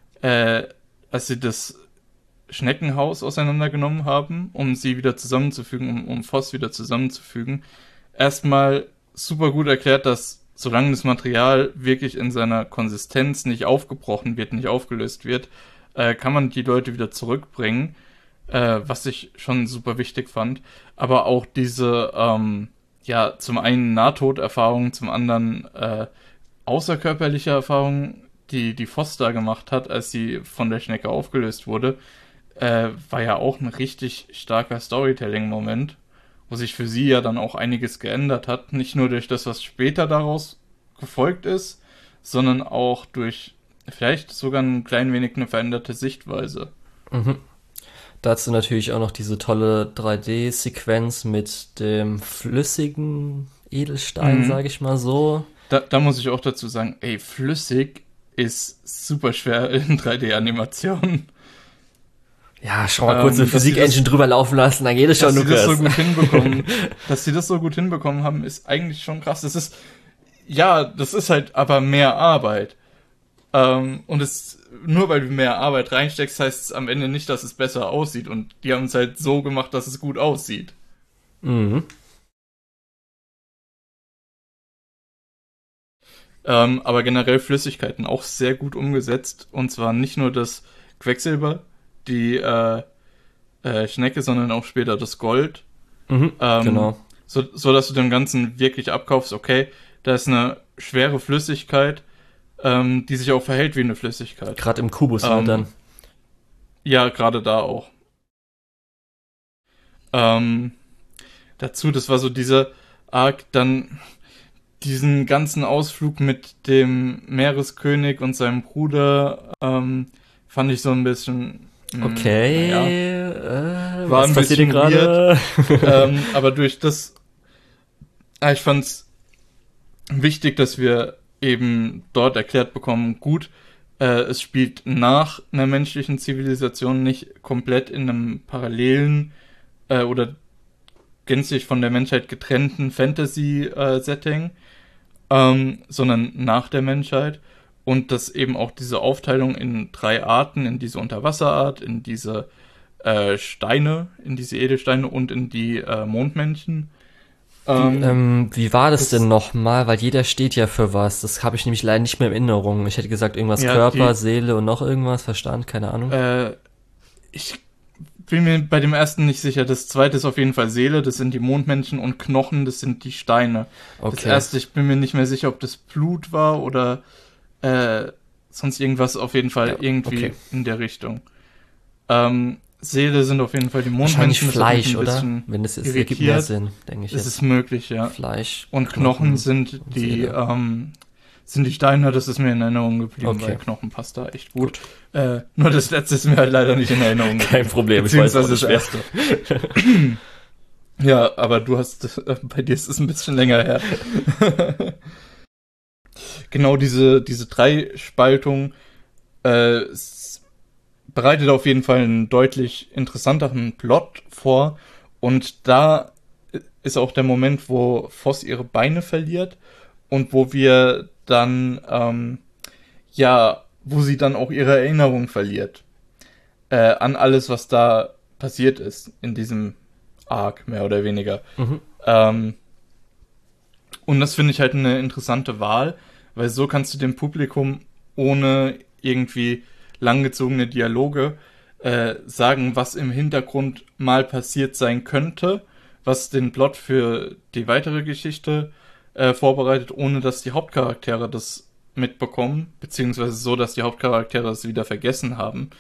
als sie das Schneckenhaus auseinandergenommen haben, um sie wieder zusammenzufügen, um Voss wieder zusammenzufügen. Erstmal super gut erklärt, dass solange das Material wirklich in seiner Konsistenz nicht aufgebrochen wird, nicht aufgelöst wird, kann man die Leute wieder zurückbringen, was ich schon super wichtig fand. Aber auch diese, zum einen Nahtoderfahrung, zum anderen außerkörperliche Erfahrung, die Voss da gemacht hat, als sie von der Schnecke aufgelöst wurde, war ja auch ein richtig starker Storytelling-Moment, wo sich für sie ja dann auch einiges geändert hat. Nicht nur durch das, was später daraus gefolgt ist, sondern auch durch vielleicht sogar ein klein wenig eine veränderte Sichtweise. Mhm. Dazu natürlich auch noch diese tolle 3D-Sequenz mit dem flüssigen Edelstein, sage ich mal so. Da muss ich auch dazu sagen, flüssig ist super schwer in 3D-Animationen. Ja, schau mal kurz eine Physik-Engine drüber laufen lassen, dann geht es schon, Lukas. Dass sie das so gut hinbekommen haben, ist eigentlich schon krass. Das ist halt aber mehr Arbeit. Und nur weil du mehr Arbeit reinsteckst, heißt es am Ende nicht, dass es besser aussieht. Und die haben es halt so gemacht, dass es gut aussieht. Mhm. Aber generell Flüssigkeiten auch sehr gut umgesetzt. Und zwar nicht nur das Quecksilber, die Schnecke, sondern auch später das Gold. Genau. So dass du dem Ganzen wirklich abkaufst, okay, da ist eine schwere Flüssigkeit, die sich auch verhält wie eine Flüssigkeit. Gerade im Kubus halt dann. Ja, gerade da auch. Dazu, das war so dieser Arc, dann diesen ganzen Ausflug mit dem Meereskönig und seinem Bruder, fand ich so ein bisschen... Okay, war was passiert hier gerade? Aber durch das... ich fand's wichtig, dass wir eben dort erklärt bekommen, gut, es spielt nach einer menschlichen Zivilisation, nicht komplett in einem parallelen oder gänzlich von der Menschheit getrennten Fantasy-Setting, sondern nach der Menschheit. Und dass eben auch diese Aufteilung in 3 Arten, in diese Unterwasserart, in diese Steine, in diese Edelsteine und in die Mondmännchen. Wie war das denn nochmal? Weil jeder steht ja für was. Das habe ich nämlich leider nicht mehr in Erinnerung. Ich hätte gesagt irgendwas Körper, Seele und noch irgendwas, Verstand, keine Ahnung. Ich bin mir bei dem ersten nicht sicher. Das zweite ist auf jeden Fall Seele, das sind die Mondmännchen, und Knochen, das sind die Steine. Okay. Das erste, ich bin mir nicht mehr sicher, ob das Blut war oder sonst irgendwas, auf jeden Fall irgendwie in der Richtung. Seele sind auf jeden Fall die Wahrscheinlich Mondmenschen. Fleisch, das ist oder? ein bisschen Wenn das jetzt ergibt irritiert. mehr Sinn, denke ich Es jetzt. ist möglich, ja. Fleisch. Und Knochen sind und die, Seele. sind die Steine, das ist mir in Erinnerung geblieben, Okay. weil Knochen passt da echt gut. Nur das letzte ist mir halt leider nicht in Erinnerung geblieben. Kein Problem, ich weiß auch Beziehungsweise nicht das mehr. erste. Ja, aber bei dir ist es ein bisschen länger her. Genau, diese Dreispaltung bereitet auf jeden Fall einen deutlich interessanteren Plot vor. Und da ist auch der Moment, wo Voss ihre Beine verliert und wo wir dann, wo sie dann auch ihre Erinnerung verliert. An alles, was da passiert ist in diesem Arc, mehr oder weniger. Mhm. Und das finde ich halt eine interessante Wahl, weil so kannst du dem Publikum ohne irgendwie langgezogene Dialoge sagen, was im Hintergrund mal passiert sein könnte, was den Plot für die weitere Geschichte vorbereitet, ohne dass die Hauptcharaktere das mitbekommen, beziehungsweise so, dass die Hauptcharaktere es wieder vergessen haben.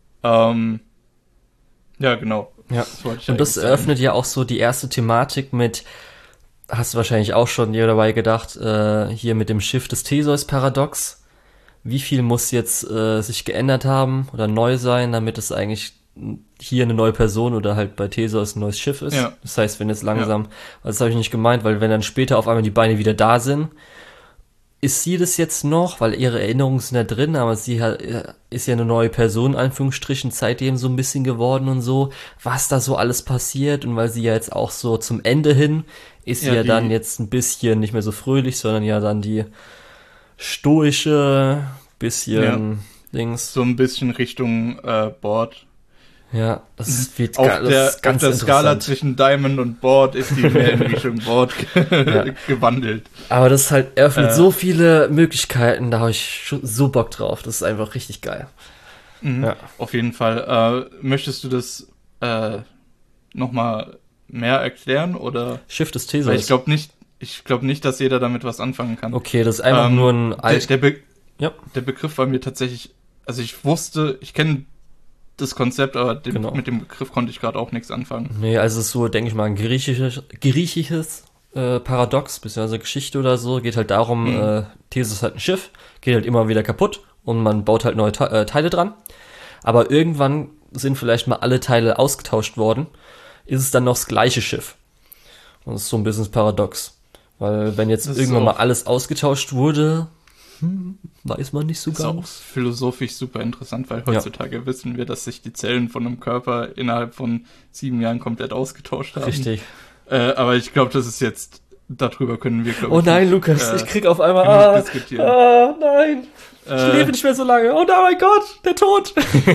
Ja, genau. Ja. wollte ich Und das eigentlich sagen. eröffnet ja auch so die erste Thematik mit, hast du wahrscheinlich auch schon dir dabei gedacht, hier mit dem Schiff des Theseus-Paradox. Wie viel muss jetzt sich geändert haben oder neu sein, damit es eigentlich hier eine neue Person oder halt bei Theseus ein neues Schiff ist? Ja. Das heißt, wenn jetzt langsam, das habe ich nicht gemeint, weil wenn dann später auf einmal die Beine wieder da sind, ist sie das jetzt noch, weil ihre Erinnerungen sind da drin, aber sie ist ja eine neue Person, in Anführungsstrichen, seitdem so ein bisschen geworden und so, was da so alles passiert und weil sie ja jetzt auch so zum Ende hin, ist sie Ja, ja die- dann jetzt ein bisschen nicht mehr so fröhlich, sondern ja dann die stoische, bisschen Dings. So ein bisschen Richtung Board. Ja, das wird Auf das der, ist ganz auf der Skala interessant. zwischen Diamond und Board ist die mehr in Richtung Board gewandelt. Aber das halt eröffnet Äh. so viele Möglichkeiten, da habe ich so Bock drauf. Das ist einfach richtig geil. Mhm. Ja. Auf jeden Fall. Möchtest du das nochmal mehr erklären? Oder? Schiff des Weil Theseus. ich glaube nicht, dass jeder damit was anfangen kann. Okay, das ist einfach nur ein Ja. Der Begriff war mir tatsächlich, also ich kenne das Konzept, aber Genau. mit dem Begriff konnte ich gerade auch nichts anfangen. Nee, also es ist so, denke ich mal, ein griechisches Paradox, beziehungsweise Geschichte oder so. Geht halt darum, Theseus hat ein Schiff, geht halt immer wieder kaputt und man baut halt neue Teile dran. Aber irgendwann sind vielleicht mal alle Teile ausgetauscht worden, ist es dann noch das gleiche Schiff. Und das ist so ein bisschen das Paradox. Weil wenn jetzt Das ist irgendwann mal auch- alles ausgetauscht wurde, weiß man nicht so Das ist auch ganz. philosophisch super interessant, weil heutzutage wissen wir, dass sich die Zellen von einem Körper innerhalb von 7 Jahren komplett ausgetauscht haben. Richtig. Aber ich glaube, das ist jetzt, darüber können wir, glaube Oh ich, nein, nicht, Lukas, ich krieg auf einmal, genug diskutieren. nein, ich lebe nicht mehr so lange. Oh mein Gott, der Tod.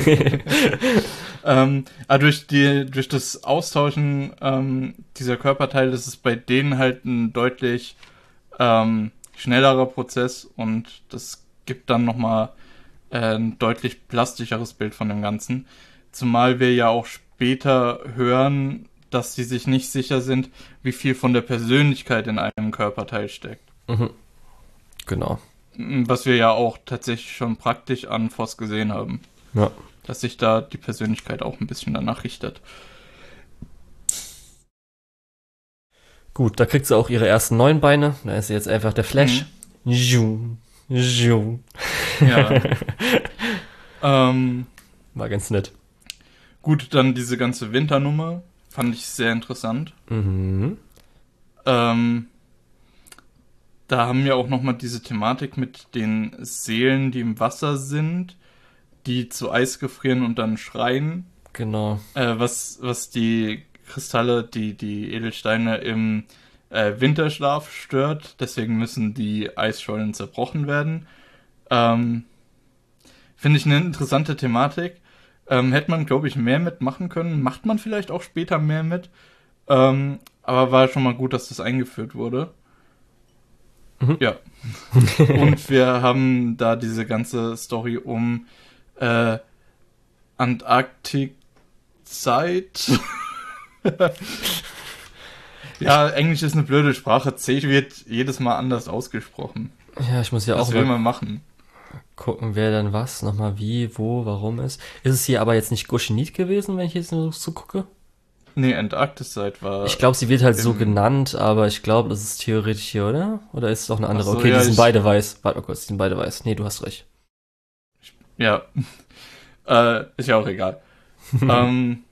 Durch das Austauschen dieser Körperteile ist es bei denen halt ein deutlich schnellerer Prozess und das gibt dann nochmal ein deutlich plastischeres Bild von dem Ganzen. Zumal wir ja auch später hören, dass sie sich nicht sicher sind, wie viel von der Persönlichkeit in einem Körperteil steckt. Genau. Was wir ja auch tatsächlich schon praktisch an Voss gesehen haben. Ja. Dass sich da die Persönlichkeit auch ein bisschen danach richtet. Gut, da kriegt sie auch ihre ersten 9 Beine. Da ist sie jetzt einfach der Flash. Zoom, zoom. Ja. War ganz nett. Gut, dann diese ganze Winternummer fand ich sehr interessant. Mhm. Da haben wir auch nochmal diese Thematik mit den Seelen, die im Wasser sind, die zu Eis gefrieren und dann schreien. Genau. Was die Kristalle, die Edelsteine im Winterschlaf stört. Deswegen müssen die Eisschollen zerbrochen werden. Finde ich eine interessante Thematik. Hätte man, glaube ich, mehr mitmachen können. Macht man vielleicht auch später mehr mit. Aber war schon mal gut, dass das eingeführt wurde. Mhm. Ja. Und wir haben da diese ganze Story um Antarktik-Zeit. Ja, Englisch ist eine blöde Sprache. C wird jedes Mal anders ausgesprochen. Ja, ich muss ja Was auch will mal man machen? gucken, wer dann was, nochmal wie, wo, warum ist. Ist es hier aber jetzt nicht Goshenit gewesen, wenn ich jetzt nur so gucke? Nee, Antarkteszeit Ich war glaube, sie wird halt so im... genannt, aber ich glaube, das ist theoretisch hier, oder? Oder ist es auch eine Ach andere? so, Okay, ja, die sind beide weiß. Warte mal kurz, die sind beide weiß. Nee, du hast recht. Ja, ist ja auch egal. ähm,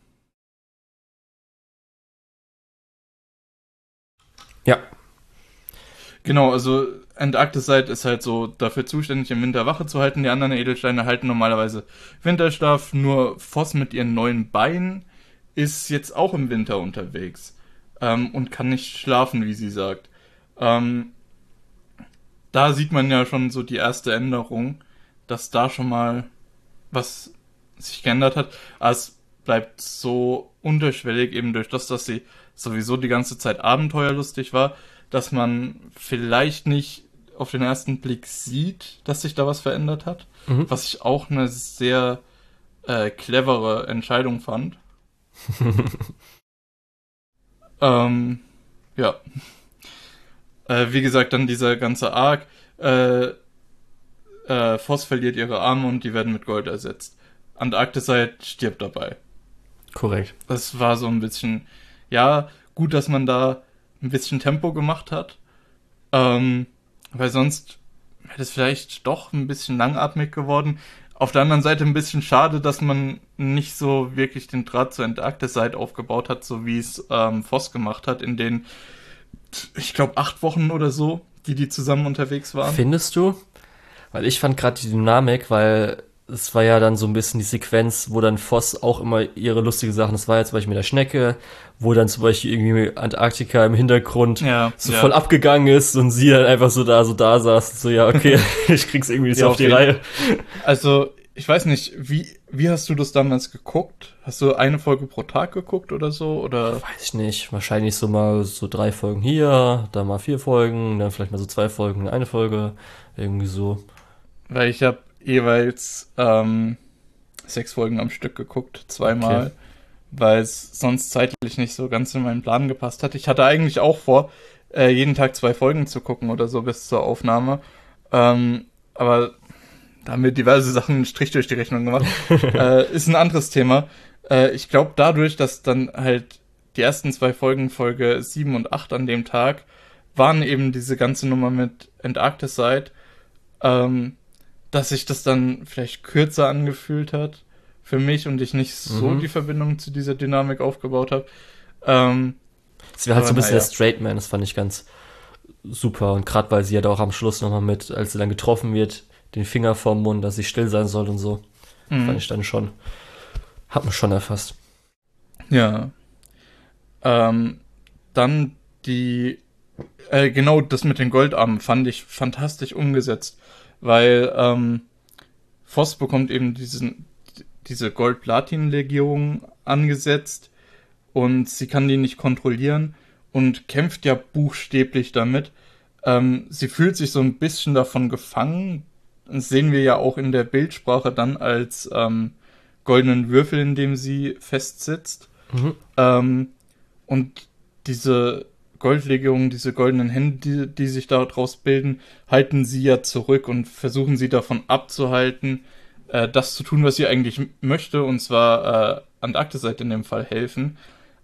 Ja, genau, also Antarkteszeit ist halt so dafür zuständig, im Winter Wache zu halten. Die anderen Edelsteine halten normalerweise Winterschlaf. Nur Voss mit ihren neuen Beinen ist jetzt auch im Winter unterwegs und kann nicht schlafen, wie sie sagt. Ähm, Da sieht man ja schon so die erste Änderung, dass da schon mal was sich geändert hat. Aber es bleibt so unterschwellig eben durch das, dass sie sowieso die ganze Zeit abenteuerlustig war, dass man vielleicht nicht auf den ersten Blick sieht, dass sich da was verändert hat. mhm. Was ich auch eine sehr clevere Entscheidung fand. Ähm, ja, wie gesagt, dann dieser ganze Arc. Äh, Voss verliert ihre Arme und die werden mit Gold ersetzt. Antarkteszeit stirbt dabei. Korrekt. Das war so ein bisschen, ja, gut, dass man da ein bisschen Tempo gemacht hat. Weil sonst wäre es vielleicht doch ein bisschen langatmig geworden. Auf der anderen Seite ein bisschen schade, dass man nicht so wirklich den Draht zur Antarkteszeit aufgebaut hat, so wie es Voss gemacht hat, in den, ich glaube, 8 Wochen oder so, die zusammen unterwegs waren. Findest du? Weil ich fand gerade die Dynamik, weil es war ja dann so ein bisschen die Sequenz, wo dann Voss auch immer ihre lustige Sachen, das war ja zum Beispiel mit der Schnecke, wo dann zum Beispiel irgendwie Antarktika im Hintergrund Ja, so ja. voll abgegangen ist und sie dann einfach so da saß, so ja, okay, ich krieg's irgendwie nicht Ja, auf auf die jeden- Reihe. Also, ich weiß nicht, wie hast du das damals geguckt? Hast du eine Folge pro Tag geguckt oder so? Oder? Weiß ich nicht, wahrscheinlich so mal so 3 Folgen hier, dann mal 4 Folgen, dann vielleicht mal so 2 Folgen, eine Folge, irgendwie so. Weil ich habe jeweils 6 Folgen am Stück geguckt, zweimal, Okay. weil es sonst zeitlich nicht so ganz in meinen Plan gepasst hat. Ich hatte eigentlich auch vor, jeden Tag 2 Folgen zu gucken oder so bis zur Aufnahme. Aber da haben wir diverse Sachen einen Strich durch die Rechnung gemacht. Ist ein anderes Thema. Ich glaube, dadurch, dass dann halt die ersten 2 Folgen, Folge 7 und 8 an dem Tag, waren eben diese ganze Nummer mit Antarcticide, ähm, dass sich das dann vielleicht kürzer angefühlt hat für mich und ich nicht so die Verbindung zu dieser Dynamik aufgebaut habe. Es wäre halt so ein Aber bisschen naja. der Straight Man, das fand ich ganz super. Und gerade weil sie ja da auch am Schluss nochmal mit, als sie dann getroffen wird, den Finger vorm Mund, dass sie still sein soll und so, fand ich dann schon, hat mich schon erfasst. Ja. Dann die, genau das mit den Goldarmen fand ich fantastisch umgesetzt, weil Voss bekommt eben diese Gold-Platin-Legierung angesetzt und sie kann die nicht kontrollieren und kämpft ja buchstäblich damit. Sie fühlt sich so ein bisschen davon gefangen. Das sehen wir ja auch in der Bildsprache dann als goldenen Würfel, in dem sie festsitzt. Mhm. Und diese Goldlegierungen, diese goldenen Hände, die sich daraus bilden, halten sie ja zurück und versuchen sie davon abzuhalten, das zu tun, was sie eigentlich möchte, und zwar Antarktiside in dem Fall helfen.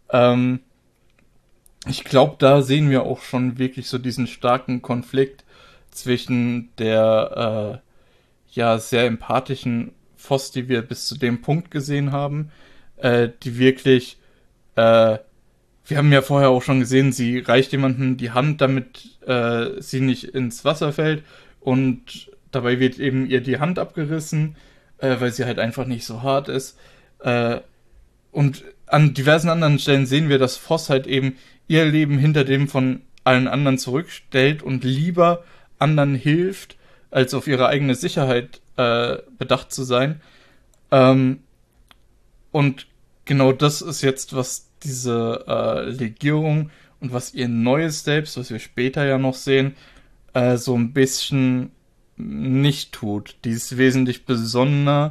Ich glaube, da sehen wir auch schon wirklich so diesen starken Konflikt zwischen der ja sehr empathischen Voss, die wir bis zu dem Punkt gesehen haben, die wirklich wir haben ja vorher auch schon gesehen, sie reicht jemandem die Hand, damit sie nicht ins Wasser fällt. Und dabei wird eben ihr die Hand abgerissen, weil sie halt einfach nicht so hart ist. Und an diversen anderen Stellen sehen wir, dass Voss halt eben ihr Leben hinter dem von allen anderen zurückstellt und lieber anderen hilft, als auf ihre eigene Sicherheit bedacht zu sein. Und genau das ist jetzt, was diese Legierung und was ihr neues Selbst, was wir später ja noch sehen, so ein bisschen nicht tut. Die ist wesentlich besonnener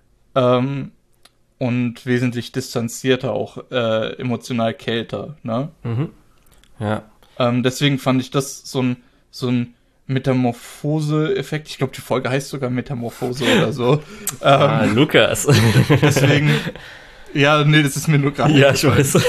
und wesentlich distanzierter, auch emotional kälter. Ne? Mhm. Ja. Deswegen fand ich das so ein Metamorphose-Effekt. Ich glaube, die Folge heißt sogar Metamorphose oder so. Lukas. Deswegen, ja, nee, das ist mir nur gerade. Ja, ich weiß.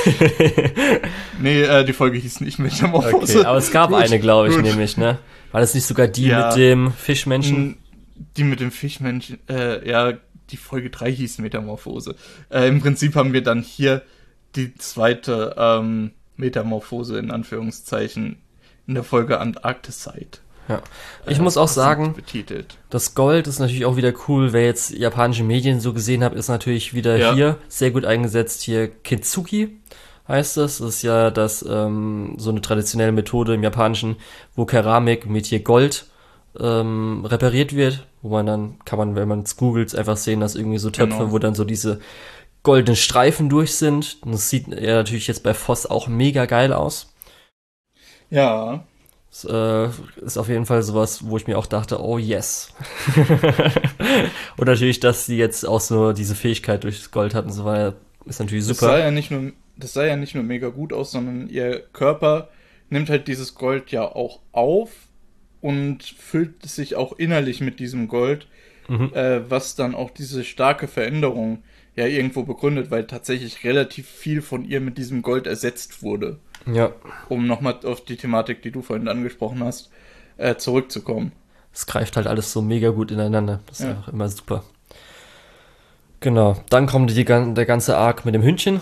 Nee, die Folge hieß nicht Metamorphose. Okay, aber es gab Gut, eine, glaube ich, gut. nämlich, ne? War das nicht sogar die Ja. mit dem Fischmenschen? Die mit dem Fischmenschen, ja, die Folge 3 hieß Metamorphose. Im Prinzip haben wir dann hier die zweite Metamorphose in Anführungszeichen in der Folge Antarktiside. Ja. Ich muss auch sagen, betitelt. das Gold ist natürlich auch wieder cool. Wer jetzt japanische Medien so gesehen hat, ist natürlich wieder hier sehr gut eingesetzt. Hier Kitsuki heißt das. Das ist ja so eine traditionelle Methode im Japanischen, wo Keramik mit hier Gold repariert wird. Kann man, wenn man es googelt, einfach sehen, dass irgendwie so Töpfe, Genau. wo dann so diese goldenen Streifen durch sind. Und das sieht ja natürlich jetzt bei Voss auch mega geil aus. Ja. Das ist auf jeden Fall sowas, wo ich mir auch dachte, oh yes. Und natürlich, dass sie jetzt auch so diese Fähigkeit durchs Gold hatten, so war ist natürlich Das super. sah ja nicht nur mega gut aus, sondern ihr Körper nimmt halt dieses Gold ja auch auf und füllt sich auch innerlich mit diesem Gold, was dann auch diese starke Veränderung ja irgendwo begründet, weil tatsächlich relativ viel von ihr mit diesem Gold ersetzt wurde. Ja, Um nochmal auf die Thematik, die du vorhin angesprochen hast, zurückzukommen. es greift halt alles so mega gut ineinander. Das ist Ja. einfach immer super. Genau, dann kommt der ganze Arc mit dem Hündchen.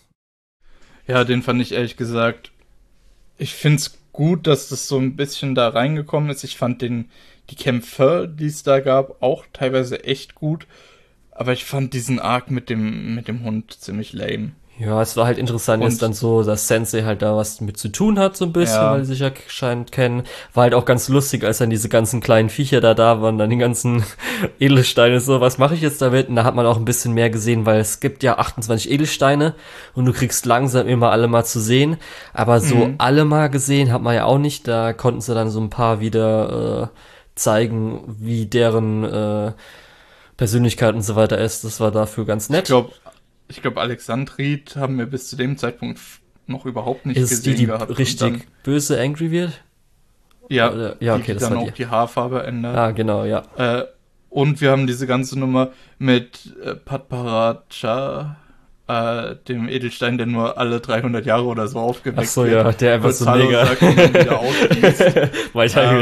Ja, den fand ich ehrlich gesagt, ich find's gut, dass das so ein bisschen da reingekommen ist. Ich fand die Kämpfe, die es da gab, auch teilweise echt gut. Aber ich fand diesen Arc mit dem Hund ziemlich lame. Ja, es war halt interessant, Und- jetzt dann so, dass Sensei halt da was mit zu tun hat, so ein bisschen, Ja. weil sie sich ja scheint kennen. War halt auch ganz lustig, als dann diese ganzen kleinen Viecher da waren, dann die ganzen Edelsteine, so, was mache ich jetzt damit? Und da hat man auch ein bisschen mehr gesehen, weil es gibt ja 28 Edelsteine und du kriegst langsam immer alle mal zu sehen. Aber so alle mal gesehen hat man ja auch nicht. Da konnten sie dann so ein paar wieder zeigen, wie deren Persönlichkeit und so weiter ist. Das war dafür ganz nett. Ich glaube, Alexandrid haben wir bis zu dem Zeitpunkt noch überhaupt nicht Ist gesehen die gehabt. Und richtig dann, böse Angry wird? ja, Ja, okay, die das dann war auch die. die Haarfarbe ändert. Ah, genau, ja. Und wir haben diese ganze Nummer mit Padparadscha, dem Edelstein, der nur alle 300 Jahre oder so aufgeweckt Ach so, wird. ja, der einfach so Kurz Hallo mega. sagt und dann wieder ausgießt. Weiter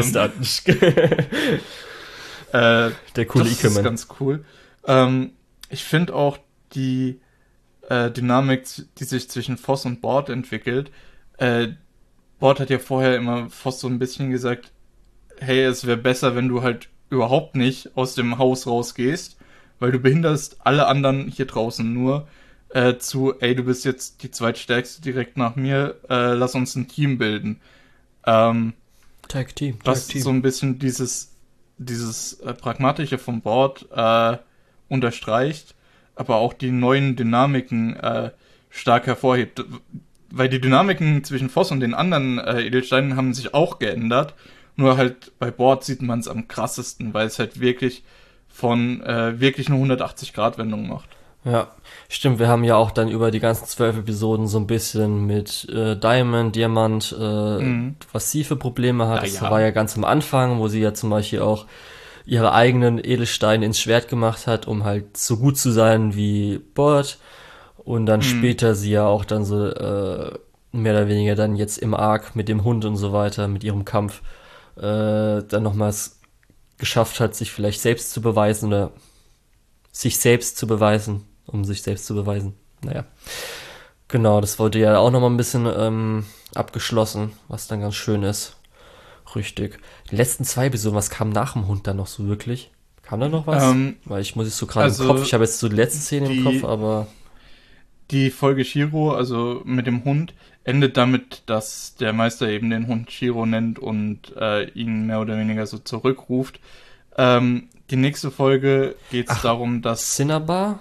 der coole Das ist Ikemen. ganz cool. Ich finde auch die Dynamik, die sich zwischen Voss und Bord entwickelt. Bord hat ja vorher immer Voss so ein bisschen gesagt, hey, es wäre besser, wenn du halt überhaupt nicht aus dem Haus rausgehst, weil du behinderst alle anderen hier draußen nur ey, du bist jetzt die zweitstärkste direkt nach mir, lass uns ein Team bilden. Tag Team. Was so ein bisschen dieses Pragmatische vom Board unterstreicht, aber auch die neuen Dynamiken stark hervorhebt. Weil die Dynamiken zwischen Voss und den anderen Edelsteinen haben sich auch geändert. Nur halt bei Board sieht man es am krassesten, weil es halt wirklich wirklich eine 180-Grad-Wendung macht. Ja, stimmt, wir haben ja auch dann über die ganzen 12 Episoden so ein bisschen mit Diamant, was sie für Probleme hat. Das Ja. war ja ganz am Anfang, wo sie ja zum Beispiel auch ihre eigenen Edelsteine ins Schwert gemacht hat, um halt so gut zu sein wie Bord. Und dann später sie ja auch dann so mehr oder weniger dann jetzt im Arc mit dem Hund und so weiter, mit ihrem Kampf, dann nochmals geschafft hat, sich vielleicht selbst zu beweisen oder sich selbst zu beweisen, um sich selbst zu beweisen. Naja. Genau, das wurde ja auch nochmal ein bisschen abgeschlossen, was dann ganz schön ist. Richtig. Die letzten 2 Episoden, was kam nach dem Hund dann noch so wirklich? Kam da noch was? Weil ich muss es so gerade also im Kopf, ich habe jetzt so die letzten Szenen im Kopf, aber Die Folge Shiro, also mit dem Hund, endet damit, dass der Meister eben den Hund Shiro nennt und ihn mehr oder weniger so zurückruft. Die nächste Folge geht es darum, dass Cinnabar?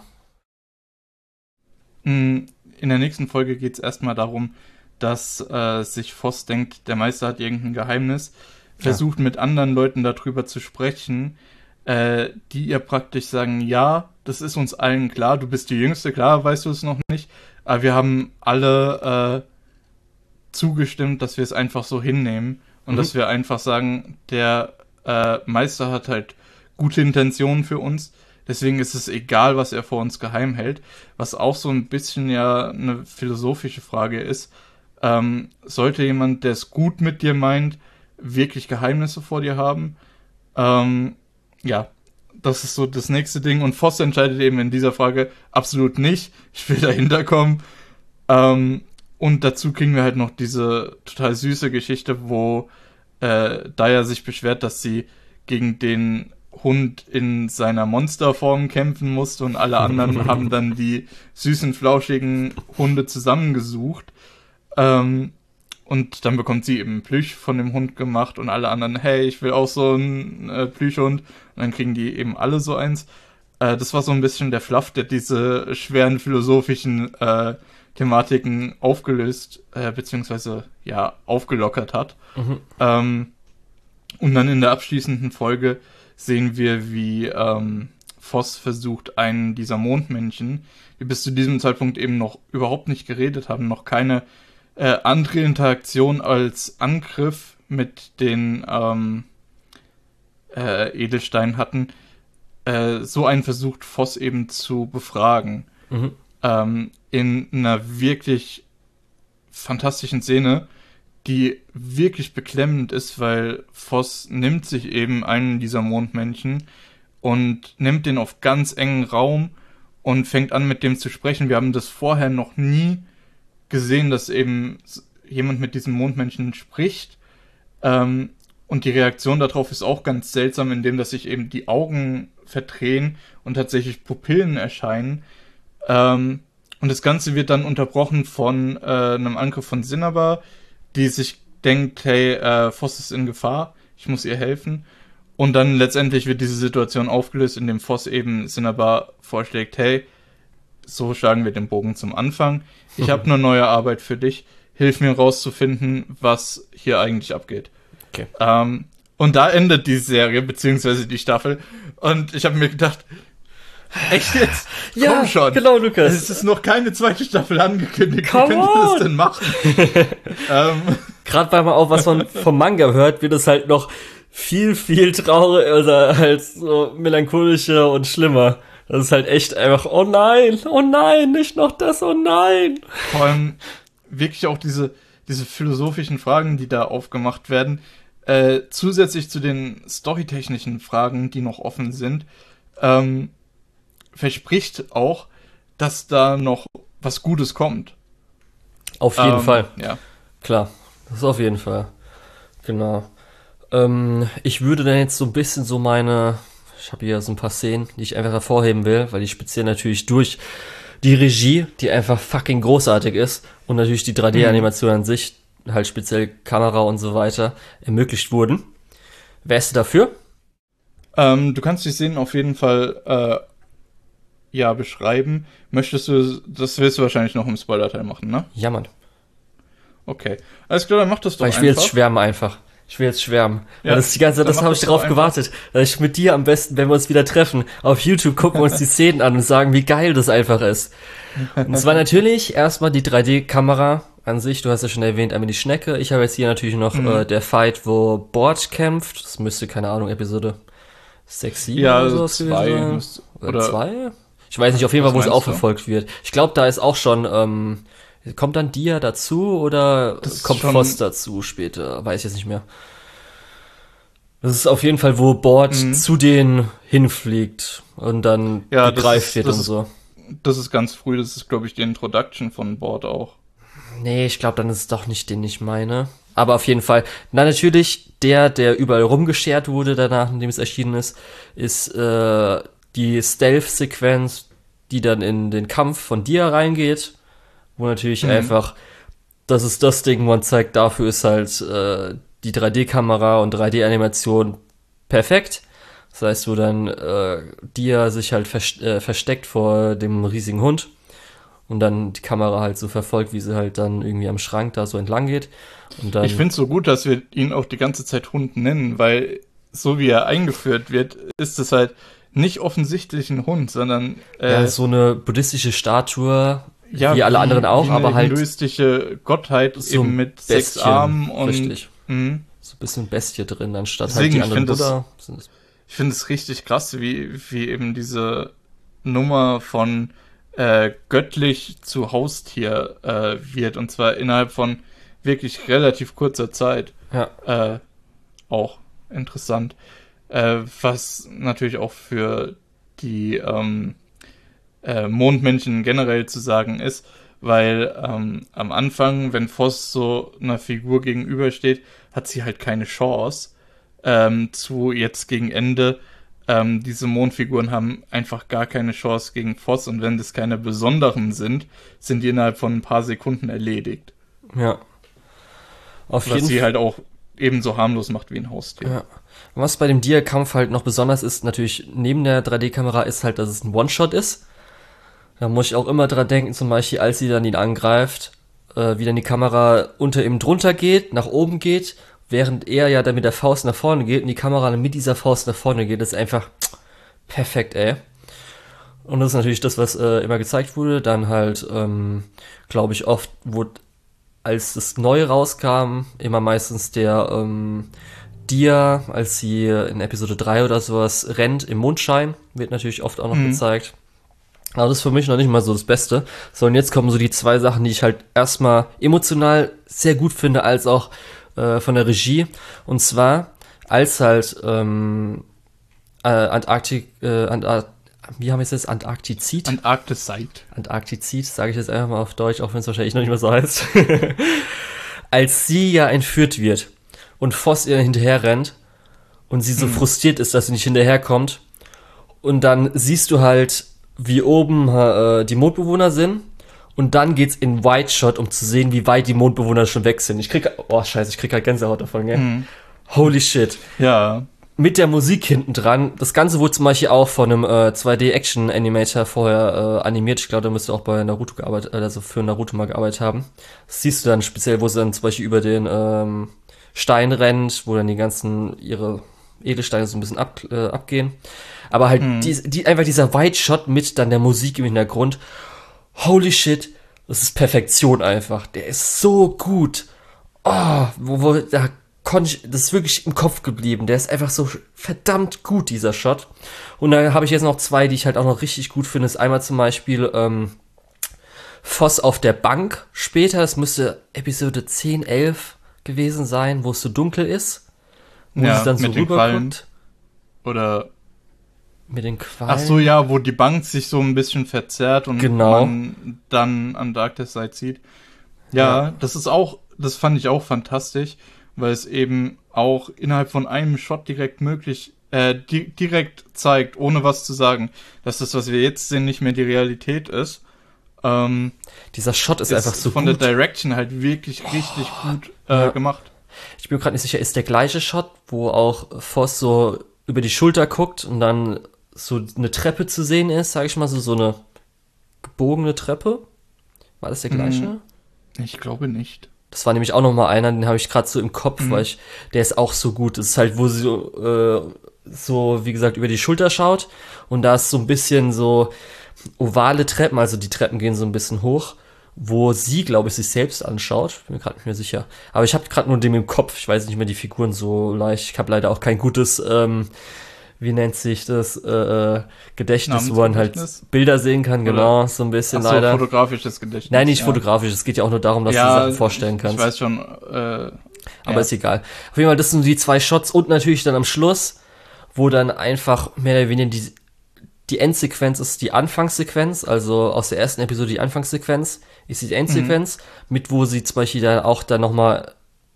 in der nächsten Folge geht es erstmal darum, dass sich Voss denkt, der Meister hat irgendein Geheimnis, versucht mit anderen Leuten darüber zu sprechen, die ihr praktisch sagen, ja, das ist uns allen klar, du bist die Jüngste, klar, weißt du es noch nicht, aber wir haben alle zugestimmt, dass wir es einfach so hinnehmen und dass wir einfach sagen, der Meister hat halt gute Intentionen für uns, deswegen ist es egal, was er vor uns geheim hält, was auch so ein bisschen ja eine philosophische Frage ist. Sollte jemand, der es gut mit dir meint, wirklich Geheimnisse vor dir haben? Ja, das ist so das nächste Ding. Und Voss entscheidet eben in dieser Frage absolut nicht. Ich will dahinter kommen. Und dazu kriegen wir halt noch diese total süße Geschichte, wo Daya sich beschwert, dass sie gegen den Hund in seiner Monsterform kämpfen musste und alle anderen haben dann die süßen, flauschigen Hunde zusammengesucht. Und dann bekommt sie eben Plüsch von dem Hund gemacht und alle anderen, hey, ich will auch so einen Plüschhund. Und dann kriegen die eben alle so eins. Das war so ein bisschen der Fluff, der diese schweren philosophischen Thematiken aufgelöst, beziehungsweise ja, aufgelockert hat. Und dann in der abschließenden Folge sehen wir, wie Voss versucht, einen dieser Mondmännchen, die bis zu diesem Zeitpunkt eben noch überhaupt nicht geredet haben, noch keine andere Interaktion als Angriff mit den Edelsteinen hatten, so einen versucht Voss eben zu befragen. In einer wirklich fantastischen Szene, die wirklich beklemmend ist, weil Voss nimmt sich eben einen dieser Mondmännchen und nimmt den auf ganz engen Raum und fängt an, mit dem zu sprechen. Wir haben das vorher noch nie gesehen, dass eben jemand mit diesem Mondmännchen spricht. Und die Reaktion darauf ist auch ganz seltsam, indem dass sich eben die Augen verdrehen und tatsächlich Pupillen erscheinen. Und das Ganze wird dann unterbrochen von einem Angriff von Cinnabar, die sich denkt, hey, Voss ist in Gefahr, ich muss ihr helfen. Und dann letztendlich wird diese Situation aufgelöst, indem Voss eben Cinnabar vorschlägt, hey, so schlagen wir den Bogen zum Anfang. Ich habe eine neue Arbeit für dich. Hilf mir rauszufinden, was hier eigentlich abgeht. Okay. Und da endet die Serie, beziehungsweise die Staffel. Und ich habe mir gedacht, echt jetzt? Ja, komm schon. Genau, Lukas. Es ist noch keine zweite Staffel angekündigt. Come Wie könnt ihr on. das denn machen? Gerade weil man auch was vom Manga hört, wird es halt noch viel, viel trauriger oder halt so melancholischer und schlimmer. Das ist halt echt einfach, oh nein, nicht noch das, oh nein. Vor allem wirklich auch diese philosophischen Fragen, die da aufgemacht werden, zusätzlich zu den storytechnischen Fragen, die noch offen sind, verspricht auch, dass da noch was Gutes kommt. Auf jeden Fall. Ja. Klar, das ist auf jeden Fall. Genau. Ich würde dann jetzt so ein bisschen ich habe hier so ein paar Szenen, die ich einfach hervorheben will, weil die speziell natürlich durch die Regie, die einfach fucking großartig ist und natürlich die 3D-Animation an sich, halt speziell Kamera und so weiter, ermöglicht wurden. Wärst du dafür? Du kannst die Szenen auf jeden Fall beschreiben. Das willst du wahrscheinlich noch im Spoiler-Teil machen, ne? Ja, Mann. Okay. Alles klar, dann mach das doch weil ich will jetzt schwärmen einfach. Ich will jetzt schwärmen. Ja, weil das ist die ganze Zeit, das habe ich drauf gewartet. Dass ich mit dir am besten, wenn wir uns wieder treffen, auf YouTube gucken wir uns die Szenen an und sagen, wie geil das einfach ist. Und zwar natürlich erstmal die 3D-Kamera an sich. Du hast ja schon erwähnt, einmal die Schnecke. Ich habe jetzt hier natürlich noch der Fight, wo Bord kämpft. Das müsste, keine Ahnung, Episode 6, 7 ja, oder sowas gewesen sein. Oder 2? Ich weiß nicht, auf jeden Fall, wo es auch verfolgt wird. Ich glaube, da ist auch schon, kommt dann Dia dazu oder kommt Voss dazu später? Weiß ich jetzt nicht mehr. Das ist auf jeden Fall, wo Bord zu denen hinfliegt und dann gegreift wird und so. Das ist ganz früh, das ist, glaube ich, die Introduction von Bord auch. Nee, ich glaube, dann ist es doch nicht den ich meine. Aber auf jeden Fall. Na, natürlich, der überall rumgeschert wurde danach, nachdem es erschienen ist die Stealth-Sequenz, die dann in den Kampf von Dia reingeht. Wo natürlich einfach, das ist das Ding, man zeigt, dafür ist halt die 3D-Kamera und 3D-Animation perfekt. Das heißt, wo dann Dia sich halt versteckt vor dem riesigen Hund und dann die Kamera halt so verfolgt, wie sie halt dann irgendwie am Schrank da so entlang geht. Und dann, ich finde es so gut, dass wir ihn auch die ganze Zeit Hund nennen, weil so wie er eingeführt wird, ist es halt nicht offensichtlich ein Hund, sondern so eine buddhistische Statue, wie alle anderen auch, wie aber eine halt hinduistische Gottheit so eben mit 6 Armen und richtig. so ein bisschen Bestie drin, anstatt Deswegen, halt die anderen Buddha. Ich finde es richtig krass, wie eben diese Nummer von göttlich zu Haustier wird. Und zwar innerhalb von wirklich relativ kurzer Zeit. Ja. Auch interessant. Was natürlich auch für die Mondmännchen generell zu sagen ist, weil am Anfang, wenn Voss so einer Figur gegenübersteht, hat sie halt keine Chance. Zu jetzt gegen Ende, diese Mondfiguren haben einfach gar keine Chance gegen Voss, und wenn das keine besonderen sind, sind die innerhalb von ein paar Sekunden erledigt. Ja. Auf Was jeden sie halt auch ebenso harmlos macht wie ein Haustier. Ja. Und was bei dem Dia-Kampf halt noch besonders ist, natürlich neben der 3D-Kamera, ist halt, dass es ein One-Shot ist. Da muss ich auch immer dran denken, zum Beispiel, als sie dann ihn angreift, wie dann die Kamera unter ihm drunter geht, nach oben geht, während er ja dann mit der Faust nach vorne geht und die Kamera dann mit dieser Faust nach vorne geht. Das ist einfach perfekt, ey. Und das ist natürlich das, was immer gezeigt wurde. Dann halt, glaube ich, oft wurde, als das Neue rauskam, immer meistens der Dia, als sie in Episode 3 oder sowas rennt im Mondschein, wird natürlich oft auch noch gezeigt. Aber das ist für mich noch nicht mal so das Beste. So, und jetzt kommen so die zwei Sachen, die ich halt erstmal emotional sehr gut finde, als auch von der Regie. Und zwar, als halt wie haben wir es jetzt? Antarktizid, sage ich jetzt einfach mal auf Deutsch, auch wenn es wahrscheinlich noch nicht mehr so heißt. Als sie ja entführt wird und Voss ihr hinterher rennt und sie so frustriert ist, dass sie nicht hinterherkommt. Und dann siehst du halt, wie oben die Mondbewohner sind. Und dann geht's in Wide-Shot, um zu sehen, wie weit die Mondbewohner schon weg sind. Ich krieg halt Gänsehaut davon, gell? Holy shit. Ja. Mit der Musik hinten dran. Das Ganze wurde zum Beispiel auch von einem 2D-Action-Animator vorher animiert. Ich glaube, da müsste auch bei Naruto gearbeitet, also für Naruto mal gearbeitet haben. Das siehst du dann speziell, wo sie dann zum Beispiel über den Stein rennt, wo dann die ganzen, ihre Edelsteine so ein bisschen abgehen. Aber halt einfach dieser Wide-Shot mit dann der Musik im Hintergrund. Holy shit, das ist Perfektion einfach. Der ist so gut. Oh, da konnte ich, das ist wirklich im Kopf geblieben. Der ist einfach so verdammt gut, dieser Shot. Und da habe ich jetzt noch zwei, die ich halt auch noch richtig gut finde. Das ist einmal zum Beispiel Voss auf der Bank später. Das müsste Episode 10, 11 gewesen sein, wo es so dunkel ist. Wo Ja, sie dann so mit den Quallen. rüberguckt. Oder Mit den Quallen. ach so, ja, wo die Bank sich so ein bisschen verzerrt und Genau. man dann Antarktis sieht. Ja, das fand ich auch fantastisch, weil es eben auch innerhalb von einem Shot direkt direkt zeigt, ohne was zu sagen, dass das, was wir jetzt sehen, nicht mehr die Realität ist. Dieser Shot ist einfach so von gut. der Direction halt wirklich richtig gut gemacht. Ich bin mir gerade nicht sicher, ist der gleiche Shot, wo auch Voss so über die Schulter guckt und dann so eine Treppe zu sehen ist, sage ich mal, so eine gebogene Treppe? War das der gleiche? Ich glaube nicht. Das war nämlich auch noch mal einer, den habe ich gerade so im Kopf, weil der ist auch so gut. Das ist halt, wo sie so, wie gesagt, über die Schulter schaut und da ist so ein bisschen so ovale Treppen, also die Treppen gehen so ein bisschen hoch, wo sie, glaube ich, sich selbst anschaut. Bin mir gerade nicht mehr sicher. Aber ich habe gerade nur den im Kopf. Ich weiß nicht mehr die Figuren so leicht. Ich habe leider auch kein gutes, wie nennt sich das, Gedächtnis, wo man halt Bilder sehen kann. Genau, so ein bisschen leider. Fotografisches Gedächtnis. Nein, nicht fotografisch. Es geht ja auch nur darum, dass du Sachen vorstellen kannst. Ich weiß schon. Aber ist egal. Auf jeden Fall, das sind die zwei Shots und natürlich dann am Schluss, wo dann einfach mehr oder weniger die Endsequenz ist die Anfangssequenz, also aus der ersten Episode die Anfangssequenz ist die Endsequenz, mit wo sie zum Beispiel dann auch dann nochmal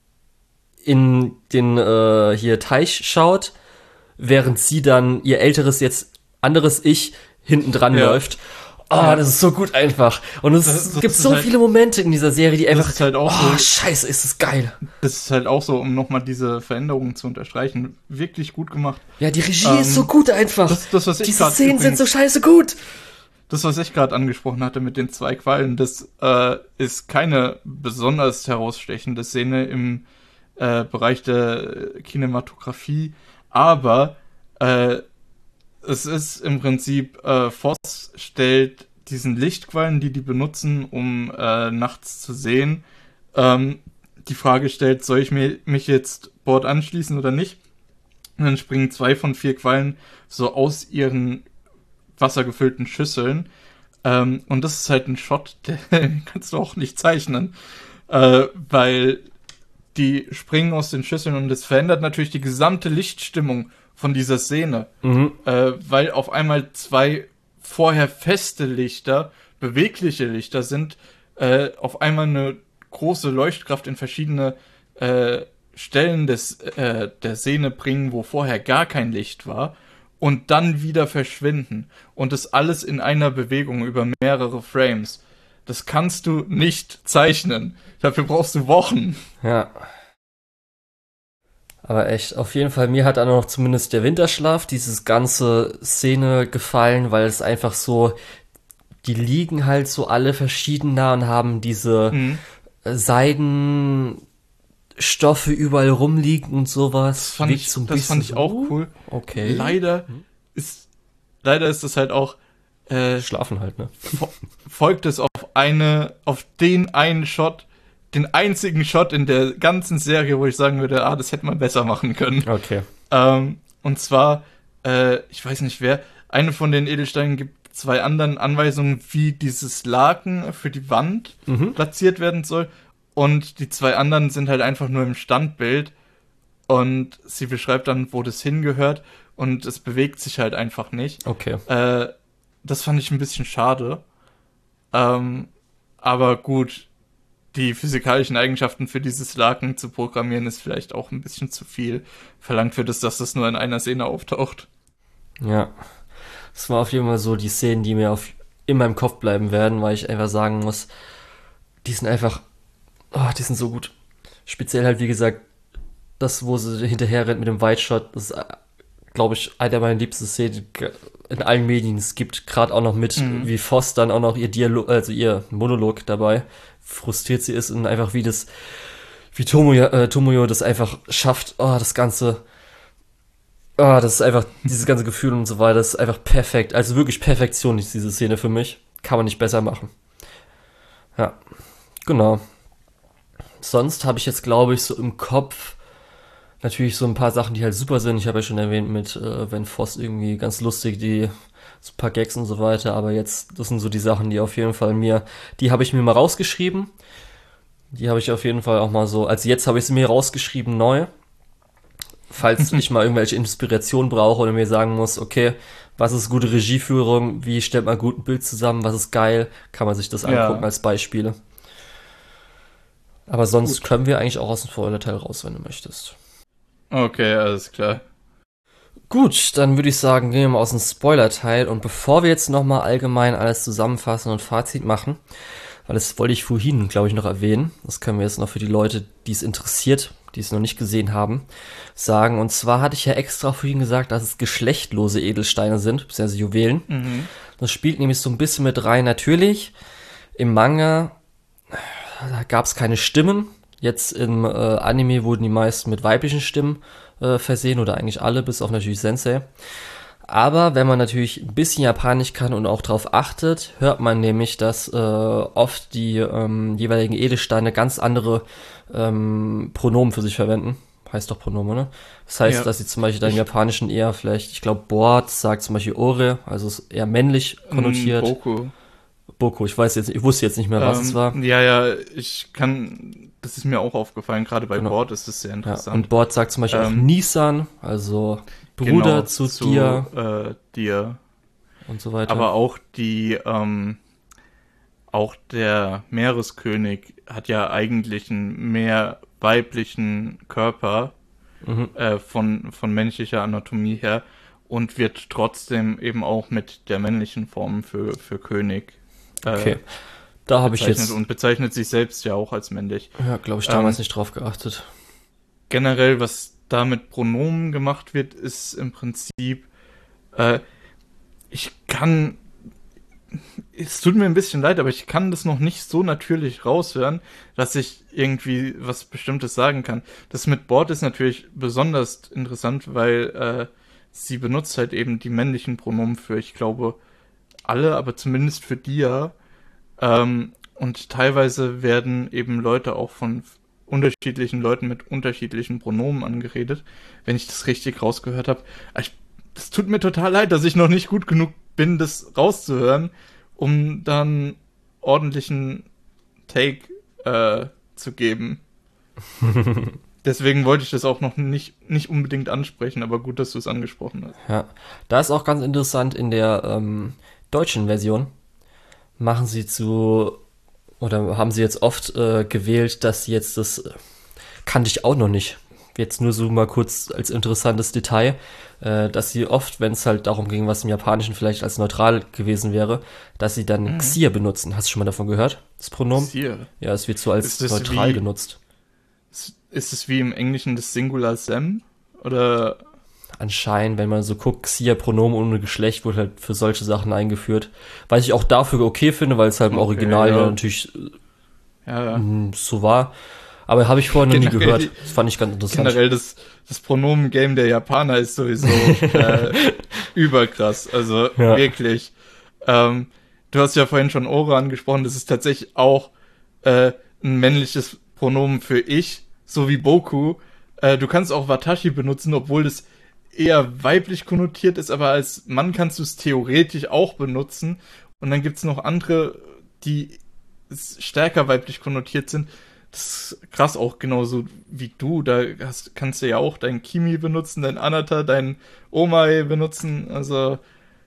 in den hier Teich schaut, während sie dann ihr älteres, jetzt anderes Ich hinten dran läuft. Das ist so gut einfach. Und es gibt so viele Momente in dieser Serie, die einfach, das ist halt auch so, scheiße, ist das geil. Das ist halt auch so, um nochmal diese Veränderungen zu unterstreichen, wirklich gut gemacht. Ja, die Regie ist so gut einfach. Was diese Szenen sind so scheiße gut. Das, was ich gerade angesprochen hatte mit den zwei Quallen, das ist keine besonders herausstechende Szene im Bereich der Kinematografie, aber es ist im Prinzip, Voss stellt diesen Lichtquallen, die benutzen, um nachts zu sehen, die Frage stellt, soll ich mich jetzt Bord anschließen oder nicht. Und dann springen 2 von 4 Quallen so aus ihren wassergefüllten Schüsseln. Und das ist halt ein Shot, den kannst du auch nicht zeichnen. Weil die springen aus den Schüsseln und es verändert natürlich die gesamte Lichtstimmung von dieser Szene. Weil auf einmal 2 vorher feste Lichter, bewegliche Lichter sind, auf einmal eine große Leuchtkraft in verschiedene Stellen der Szene bringen, wo vorher gar kein Licht war und dann wieder verschwinden. Und das alles in einer Bewegung über mehrere Frames. Das kannst du nicht zeichnen. Dafür brauchst du Wochen. Ja. Aber echt, auf jeden Fall, mir hat dann noch zumindest der Winterschlaf, dieses ganze Szene gefallen, weil es einfach so, die liegen halt so alle verschiedener und haben diese Seidenstoffe überall rumliegen und sowas. Das fand ich auch cool. Okay. Leider ist das halt auch Schlafen halt, ne? folgt es auf den einen Shot, den einzigen Shot in der ganzen Serie, wo ich sagen würde, das hätte man besser machen können. Okay. Und zwar, ich weiß nicht wer, eine von den Edelsteinen gibt 2 anderen Anweisungen, wie dieses Laken für die Wand platziert werden soll. Und die 2 anderen sind halt einfach nur im Standbild. Und sie beschreibt dann, wo das hingehört. Und es bewegt sich halt einfach nicht. Okay. Das fand ich ein bisschen schade. Aber gut, die physikalischen Eigenschaften für dieses Laken zu programmieren ist vielleicht auch ein bisschen zu viel verlangt für das, dass das nur in einer Szene auftaucht. Ja. Das war auf jeden Fall so die Szenen, die mir in meinem Kopf bleiben werden, weil ich einfach sagen muss, die sind einfach, die sind so gut. Speziell halt, wie gesagt, das, wo sie hinterher rennt mit dem Wide Shot, das ist, glaube ich, einer meiner liebsten Szenen in allen Medien. Es gibt gerade auch noch mit, wie Voss dann auch noch ihr Dialog, also ihr Monolog dabei, frustriert sie ist und einfach wie Tomoyo das einfach schafft, das Ganze, das ist einfach, dieses ganze Gefühl und so weiter, das ist einfach perfekt. Also wirklich Perfektion ist diese Szene für mich. Kann man nicht besser machen. Ja, genau. Sonst habe ich jetzt, glaube ich, so im Kopf natürlich so ein paar Sachen, die halt super sind. Ich habe ja schon erwähnt mit, wenn Voss irgendwie ganz lustig, so ein paar Gags und so weiter. Aber jetzt, das sind so die Sachen, die auf jeden Fall die habe ich mir mal rausgeschrieben. Die habe ich auf jeden Fall auch mal so, also jetzt habe ich sie mir rausgeschrieben neu. Falls ich mal irgendwelche Inspiration brauche oder mir sagen muss, okay, was ist gute Regieführung, wie stellt man gut ein Bild zusammen, was ist geil, kann man sich das angucken als Beispiele. Aber sonst können wir eigentlich auch aus dem Spoiler-Teil raus, wenn du möchtest. Okay, alles klar. Gut, dann würde ich sagen, gehen wir mal aus dem Spoiler-Teil. Und bevor wir jetzt nochmal allgemein alles zusammenfassen und Fazit machen, weil das wollte ich vorhin, glaube ich, noch erwähnen, das können wir jetzt noch für die Leute, die es interessiert, die es noch nicht gesehen haben, sagen. Und zwar hatte ich ja extra vorhin gesagt, dass es geschlechtlose Edelsteine sind, beziehungsweise Juwelen. Das spielt nämlich so ein bisschen mit rein. Natürlich, im Manga da gab es keine Stimmen. Jetzt im Anime wurden die meisten mit weiblichen Stimmen versehen oder eigentlich alle, bis auf natürlich Sensei. Aber wenn man natürlich ein bisschen Japanisch kann und auch darauf achtet, hört man nämlich, dass oft die jeweiligen Edelsteine ganz andere Pronomen für sich verwenden. Heißt doch Pronomen, ne? Das heißt, dass sie zum Beispiel dann im Japanischen eher vielleicht, ich glaube, Board sagt zum Beispiel Ore, also ist eher männlich konnotiert. Boko, ich wusste jetzt nicht mehr, was es war. Ja, das ist mir auch aufgefallen, gerade bei Board ist das sehr interessant. Ja, und Board sagt zum Beispiel auch Nisan, also Bruder zu dir. Dir. Und so weiter. Aber auch auch der Meereskönig hat ja eigentlich einen mehr weiblichen Körper von menschlicher Anatomie her und wird trotzdem eben auch mit der männlichen Form für König okay. Da habe ich jetzt und bezeichnet sich selbst ja auch als männlich. Ja, glaube ich, damals nicht drauf geachtet. Generell, was da mit Pronomen gemacht wird, ist im Prinzip, es tut mir ein bisschen leid, aber ich kann das noch nicht so natürlich raushören, dass ich irgendwie was Bestimmtes sagen kann. Das mit Board ist natürlich besonders interessant, weil sie benutzt halt eben die männlichen Pronomen für, ich glaube, alle, aber zumindest für Dia. Und teilweise werden eben Leute auch von unterschiedlichen Leuten mit unterschiedlichen Pronomen angeredet, wenn ich das richtig rausgehört habe. Es tut mir total leid, dass ich noch nicht gut genug bin, das rauszuhören, um dann ordentlichen Take zu geben. Deswegen wollte ich das auch noch nicht unbedingt ansprechen, aber gut, dass du es angesprochen hast. Ja, da ist auch ganz interessant, in der deutschen Version machen sie oder haben sie jetzt oft gewählt, dass sie jetzt kannte ich auch noch nicht. Jetzt nur so mal kurz als interessantes Detail, dass sie oft, wenn es halt darum ging, was im Japanischen vielleicht als neutral gewesen wäre, dass sie dann Xia benutzen. Hast du schon mal davon gehört, das Pronomen? Xia? Ja, es wird so als neutral genutzt. Ist es wie im Englischen das Singular them? Oder? Anscheinend, wenn man so guckt, Xia-Pronomen ohne Geschlecht wurde halt für solche Sachen eingeführt. Was ich auch dafür okay finde, weil es halt im Original ja natürlich so war. Aber habe ich vorher noch nie gehört. Das fand ich ganz interessant. Generell das Pronomen-Game der Japaner ist sowieso überkrass. Also wirklich. Du hast ja vorhin schon Ore angesprochen. Das ist tatsächlich auch ein männliches Pronomen für ich, so wie Boku. Du kannst auch Watashi benutzen, obwohl das eher weiblich konnotiert ist, aber als Mann kannst du es theoretisch auch benutzen. Und dann gibt's noch andere, die stärker weiblich konnotiert sind. Das ist krass, auch genauso wie du. Da kannst du ja auch dein Kimi benutzen, dein Anata, dein Omae benutzen. Also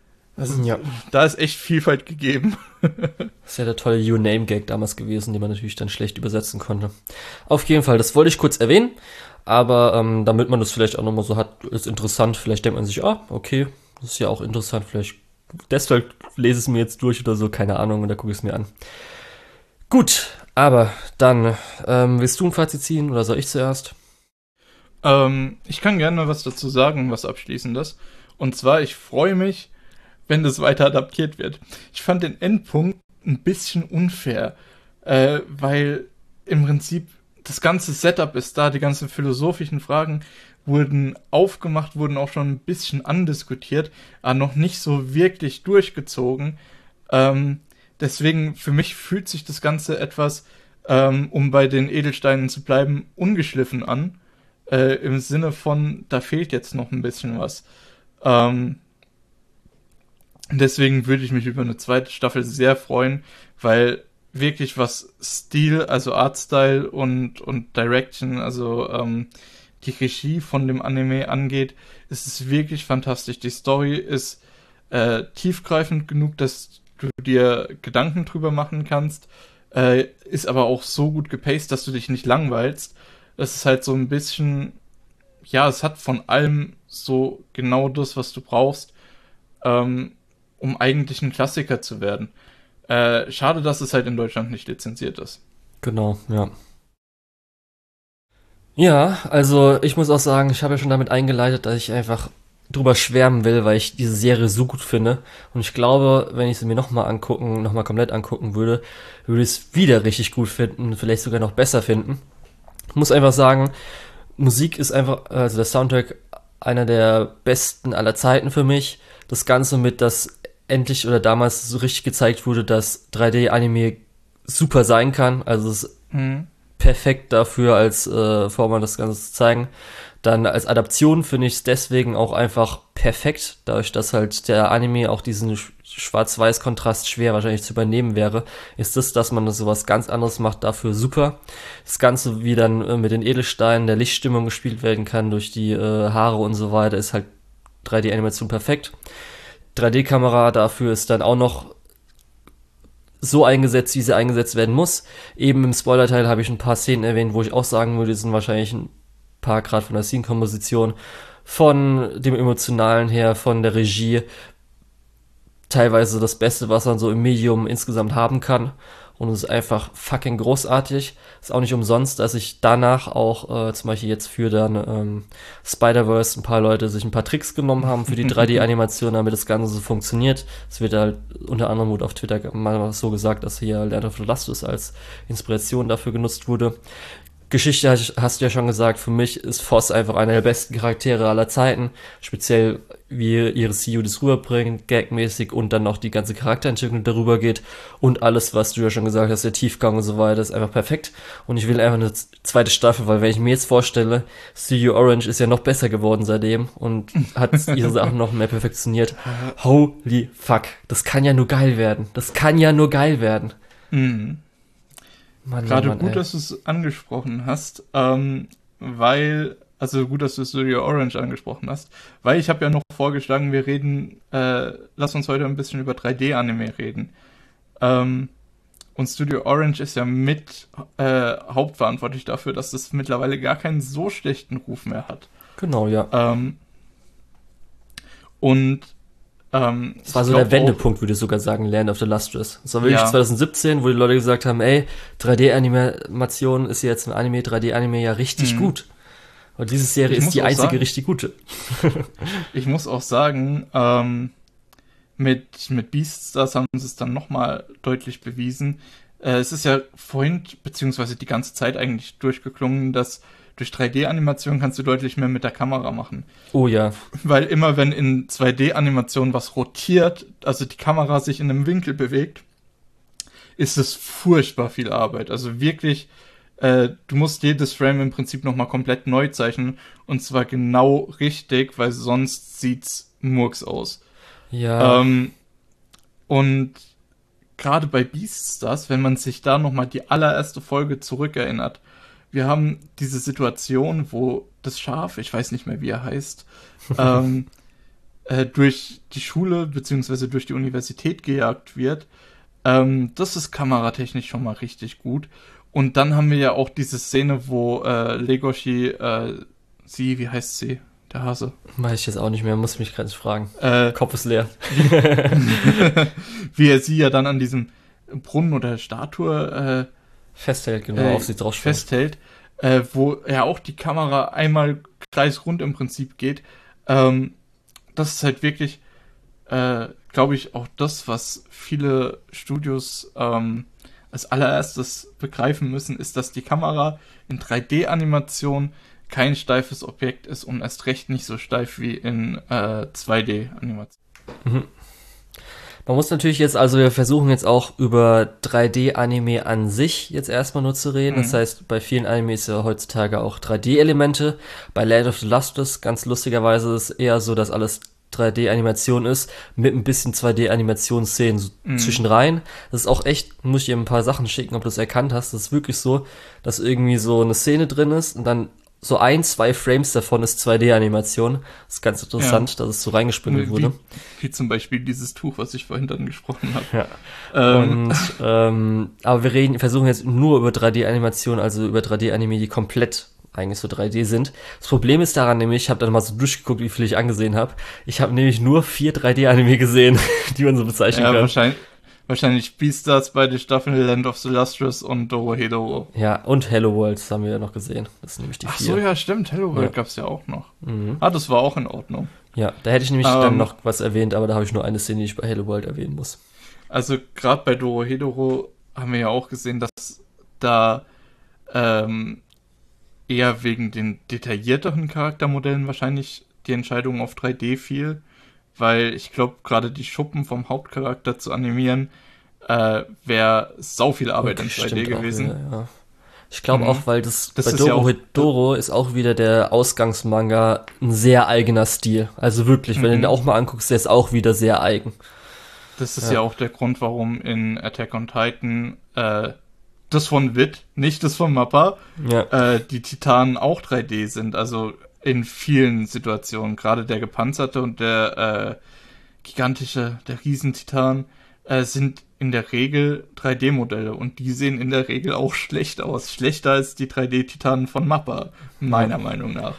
da ist echt Vielfalt gegeben. Das ist ja der tolle You-Name-Gag damals gewesen, den man natürlich dann schlecht übersetzen konnte. Auf jeden Fall, das wollte ich kurz erwähnen. Aber damit man das vielleicht auch nochmal so hat, ist interessant. Vielleicht denkt man sich, okay, das ist ja auch interessant. Vielleicht deshalb lese ich es mir jetzt durch oder so, keine Ahnung, und da gucke ich es mir an. Gut, aber dann, willst du ein Fazit ziehen oder soll ich zuerst? Ich kann gerne was dazu sagen, was Abschließendes. Und zwar, ich freue mich, wenn das weiter adaptiert wird. Ich fand den Endpunkt ein bisschen unfair, weil im Prinzip das ganze Setup ist da, die ganzen philosophischen Fragen wurden aufgemacht, wurden auch schon ein bisschen andiskutiert, aber noch nicht so wirklich durchgezogen. Deswegen, für mich fühlt sich das Ganze etwas, um bei den Edelsteinen zu bleiben, ungeschliffen an. Im Sinne von, da fehlt jetzt noch ein bisschen was. Deswegen würde ich mich über eine zweite Staffel sehr freuen, weil wirklich was Stil, also Artstyle und Direction, also die Regie von dem Anime angeht, ist es wirklich fantastisch. Die Story ist tiefgreifend genug, dass du dir Gedanken drüber machen kannst, ist aber auch so gut gepaced, dass du dich nicht langweilst. Das ist halt so ein bisschen, ja, es hat von allem so genau das, was du brauchst, um eigentlich ein Klassiker zu werden. Schade, dass es halt in Deutschland nicht lizenziert ist. Genau, ja. Ja, also ich muss auch sagen, ich habe ja schon damit eingeleitet, dass ich einfach drüber schwärmen will, weil ich diese Serie so gut finde. Und ich glaube, wenn ich sie mir nochmal komplett angucken würde, würde ich es wieder richtig gut finden, vielleicht sogar noch besser finden. Ich muss einfach sagen, Musik ist einfach, also der Soundtrack, einer der besten aller Zeiten für mich. Das Ganze mit, dass endlich oder damals so richtig gezeigt wurde, dass 3D-Anime super sein kann. Also es ist perfekt dafür, als Format das Ganze zu zeigen. Dann als Adaption finde ich es deswegen auch einfach perfekt, dadurch, dass halt der Anime auch diesen Schwarz-Weiß-Kontrast schwer wahrscheinlich zu übernehmen wäre, ist das, dass man das sowas ganz anderes macht, dafür super. Das Ganze, wie dann mit den Edelsteinen der Lichtstimmung gespielt werden kann, durch die Haare und so weiter, ist halt 3D-Animation perfekt. 3D-Kamera dafür ist dann auch noch so eingesetzt, wie sie eingesetzt werden muss. Eben im Spoiler-Teil habe ich ein paar Szenen erwähnt, wo ich auch sagen würde, die sind wahrscheinlich ein paar Grad von der Scene-Komposition, von dem Emotionalen her, von der Regie, teilweise das Beste, was man so im Medium insgesamt haben kann. Und es ist einfach fucking großartig. Ist auch nicht umsonst, dass ich danach auch zum Beispiel jetzt für dann Spider-Verse ein paar Leute sich ein paar Tricks genommen haben für die 3D-Animation, damit das Ganze so funktioniert. Es wird halt unter anderem wurde auf Twitter mal so gesagt, dass hier Land of the Lost als Inspiration dafür genutzt wurde. Geschichte hast du ja schon gesagt, für mich ist Voss einfach einer der besten Charaktere aller Zeiten. Speziell wie ihre CEO das rüberbringt, gagmäßig und dann noch die ganze Charakterentwicklung darüber geht und alles, was du ja schon gesagt hast, der Tiefgang und so weiter, ist einfach perfekt. Und ich will einfach eine zweite Staffel, weil wenn ich mir jetzt vorstelle, Studio Orange ist ja noch besser geworden seitdem und hat ihre Sachen noch mehr perfektioniert. Holy fuck, das kann ja nur geil werden. Das kann ja nur geil werden. Mhm. Mann, Gerade Mann, gut, ey. dass du es angesprochen hast, also gut, dass du Studio Orange angesprochen hast, weil ich habe ja noch vorgeschlagen, lass uns heute ein bisschen über 3D-Anime reden. Und Studio Orange ist ja mit hauptverantwortlich dafür, dass es mittlerweile gar keinen so schlechten Ruf mehr hat. Genau, ja. Das war so der Wendepunkt, würde ich sogar sagen, Land of the Lustrous. Das war wirklich 2017, wo die Leute gesagt haben, ey, 3D-Animation ist jetzt im Anime, 3D-Anime ja richtig gut. Und diese Serie ist die einzige richtig gute. Ich muss auch sagen, mit Beastars haben sie es dann nochmal deutlich bewiesen. Es ist ja vorhin, beziehungsweise die ganze Zeit eigentlich durchgeklungen, dass durch 3D-Animation kannst du deutlich mehr mit der Kamera machen. Oh ja. Weil immer, wenn in 2D-Animation was rotiert, also die Kamera sich in einem Winkel bewegt, ist es furchtbar viel Arbeit. Also wirklich, du musst jedes Frame im Prinzip nochmal komplett neu zeichnen und zwar genau richtig, weil sonst sieht's murks aus. Ja. Und gerade bei Beastars, wenn man sich da nochmal die allererste Folge zurückerinnert, wir haben diese Situation, wo das Schaf, ich weiß nicht mehr, wie er heißt, durch die Schule bzw. durch die Universität gejagt wird. Das ist kameratechnisch schon mal richtig gut. Und dann haben wir ja auch diese Szene, wo Legoshi, wie heißt sie? Der Hase. Weiß ich jetzt auch nicht mehr, muss mich gerade nicht fragen. Kopf ist leer. Wie er sie ja dann an diesem Brunnen oder Statue festhält, genau, auf sie drauf festhält, wo ja auch die Kamera einmal kreisrund im Prinzip geht. Das ist halt wirklich, glaube ich, auch das, was viele Studios als allererstes begreifen müssen, ist, dass die Kamera in 3D-Animation kein steifes Objekt ist und erst recht nicht so steif wie in 2D-Animation. Mhm. Man muss natürlich jetzt, also wir versuchen jetzt auch über 3D-Anime an sich jetzt erstmal nur zu reden. Das heißt, bei vielen Animes ja heutzutage auch 3D-Elemente. Bei Land of the Lustrous, ganz lustigerweise, ist es eher so, dass alles 3D-Animation ist, mit ein bisschen 2D-Animationsszenen so zwischenrein. Das ist auch echt, muss ich dir ein paar Sachen schicken, ob du das erkannt hast. Das ist wirklich so, dass irgendwie so eine Szene drin ist und dann so 1-2 Frames davon ist 2D-Animation. Das ist ganz interessant, dass es so reingespindelt wurde. Wie zum Beispiel dieses Tuch, was ich vorhin dann gesprochen habe. Ja. Aber wir versuchen jetzt nur über 3D-Animation, also über 3D-Anime, die komplett eigentlich so 3D sind. Das Problem ist daran nämlich, ich habe dann mal so durchgeguckt, wie viele ich angesehen habe. Ich habe nämlich nur 4 3D-Anime gesehen, die man so bezeichnen kann. Wahrscheinlich Beastars, beide Staffeln, Land of the Lustrous und Dorohedoro. Ja, und Hello World, das haben wir ja noch gesehen. Das sind nämlich die 4. Ach so, ja, stimmt. Hello World gab's ja auch noch. Das war auch in Ordnung. Ja, da hätte ich nämlich dann noch was erwähnt, aber da habe ich nur eine Szene, die ich bei Hello World erwähnen muss. Also gerade bei Dorohedoro haben wir ja auch gesehen, dass da eher wegen den detaillierteren Charaktermodellen wahrscheinlich die Entscheidung auf 3D fiel. Weil ich glaube, gerade die Schuppen vom Hauptcharakter zu animieren, wäre sau viel Arbeit in 2D gewesen. Wieder, ja. Ich glaube auch, weil das bei ist Dorohedoro ist auch wieder der Ausgangsmanga ein sehr eigener Stil. Also wirklich, wenn du den auch mal anguckst, der ist auch wieder sehr eigen. Das ist ja auch der Grund, warum in Attack on Titan das von Wit, nicht das von Mappa, die Titanen auch 3D sind. Also in vielen Situationen, gerade der gepanzerte und der gigantische, der Riesentitan, sind in der Regel 3D-Modelle und die sehen in der Regel auch schlecht aus. Schlechter als die 3D-Titanen von Mappa, meiner Meinung nach.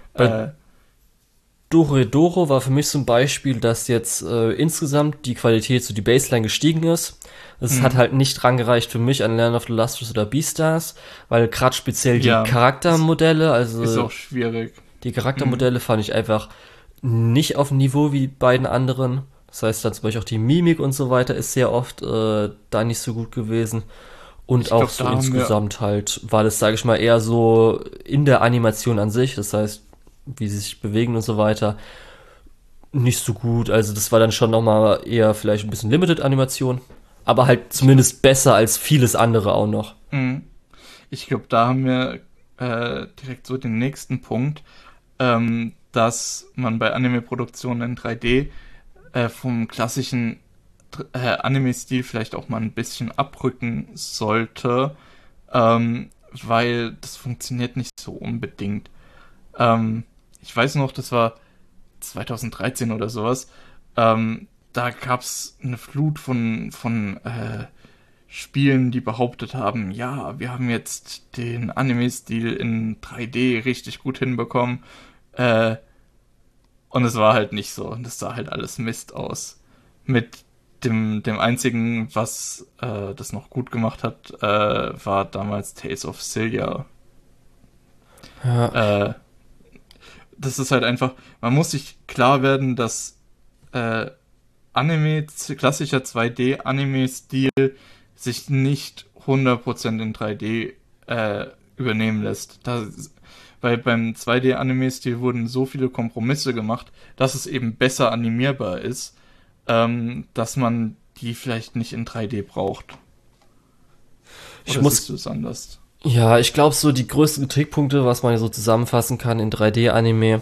Dorohedoro war für mich so ein Beispiel, dass jetzt insgesamt die Qualität, so die Baseline gestiegen ist. Es hat halt nicht rangereicht für mich an Land of the Lustrous oder Beastars, weil gerade speziell die Charaktermodelle, also ist auch schwierig. Die Charaktermodelle fand ich einfach nicht auf dem Niveau wie die beiden anderen. Das heißt dann zum Beispiel auch die Mimik und so weiter ist sehr oft da nicht so gut gewesen. Und auch so insgesamt halt war das, sage ich mal, eher so in der Animation an sich. Das heißt, wie sie sich bewegen und so weiter. nicht so gut. Also das war dann schon nochmal eher vielleicht ein bisschen Limited-Animation. Aber halt zumindest besser als vieles andere auch noch. Mhm. Ich glaube, da haben wir direkt so den nächsten Punkt, dass man bei Anime-Produktionen in 3D vom klassischen Anime-Stil vielleicht auch mal ein bisschen abrücken sollte, weil das funktioniert nicht so unbedingt. Ich weiß noch, das war 2013 oder sowas. Da gab es eine Flut von Spielen, die behauptet haben, ja, wir haben jetzt den Anime-Stil in 3D richtig gut hinbekommen. Und es war halt nicht so. Und es sah halt alles Mist aus. Mit dem einzigen, was das noch gut gemacht hat, war damals Tales of Xillia. Ja, Äh, Das ist halt einfach, man muss sich klar werden, dass klassischer 2D-Anime-Stil sich nicht 100% in 3D übernehmen lässt. Weil beim 2D-Anime-Stil wurden so viele Kompromisse gemacht, dass es eben besser animierbar ist, dass man die vielleicht nicht in 3D braucht. ich Oder siehst muss, du es anders? ja, ich glaube so die größten Kritikpunkte, was man so zusammenfassen kann in 3D-Anime,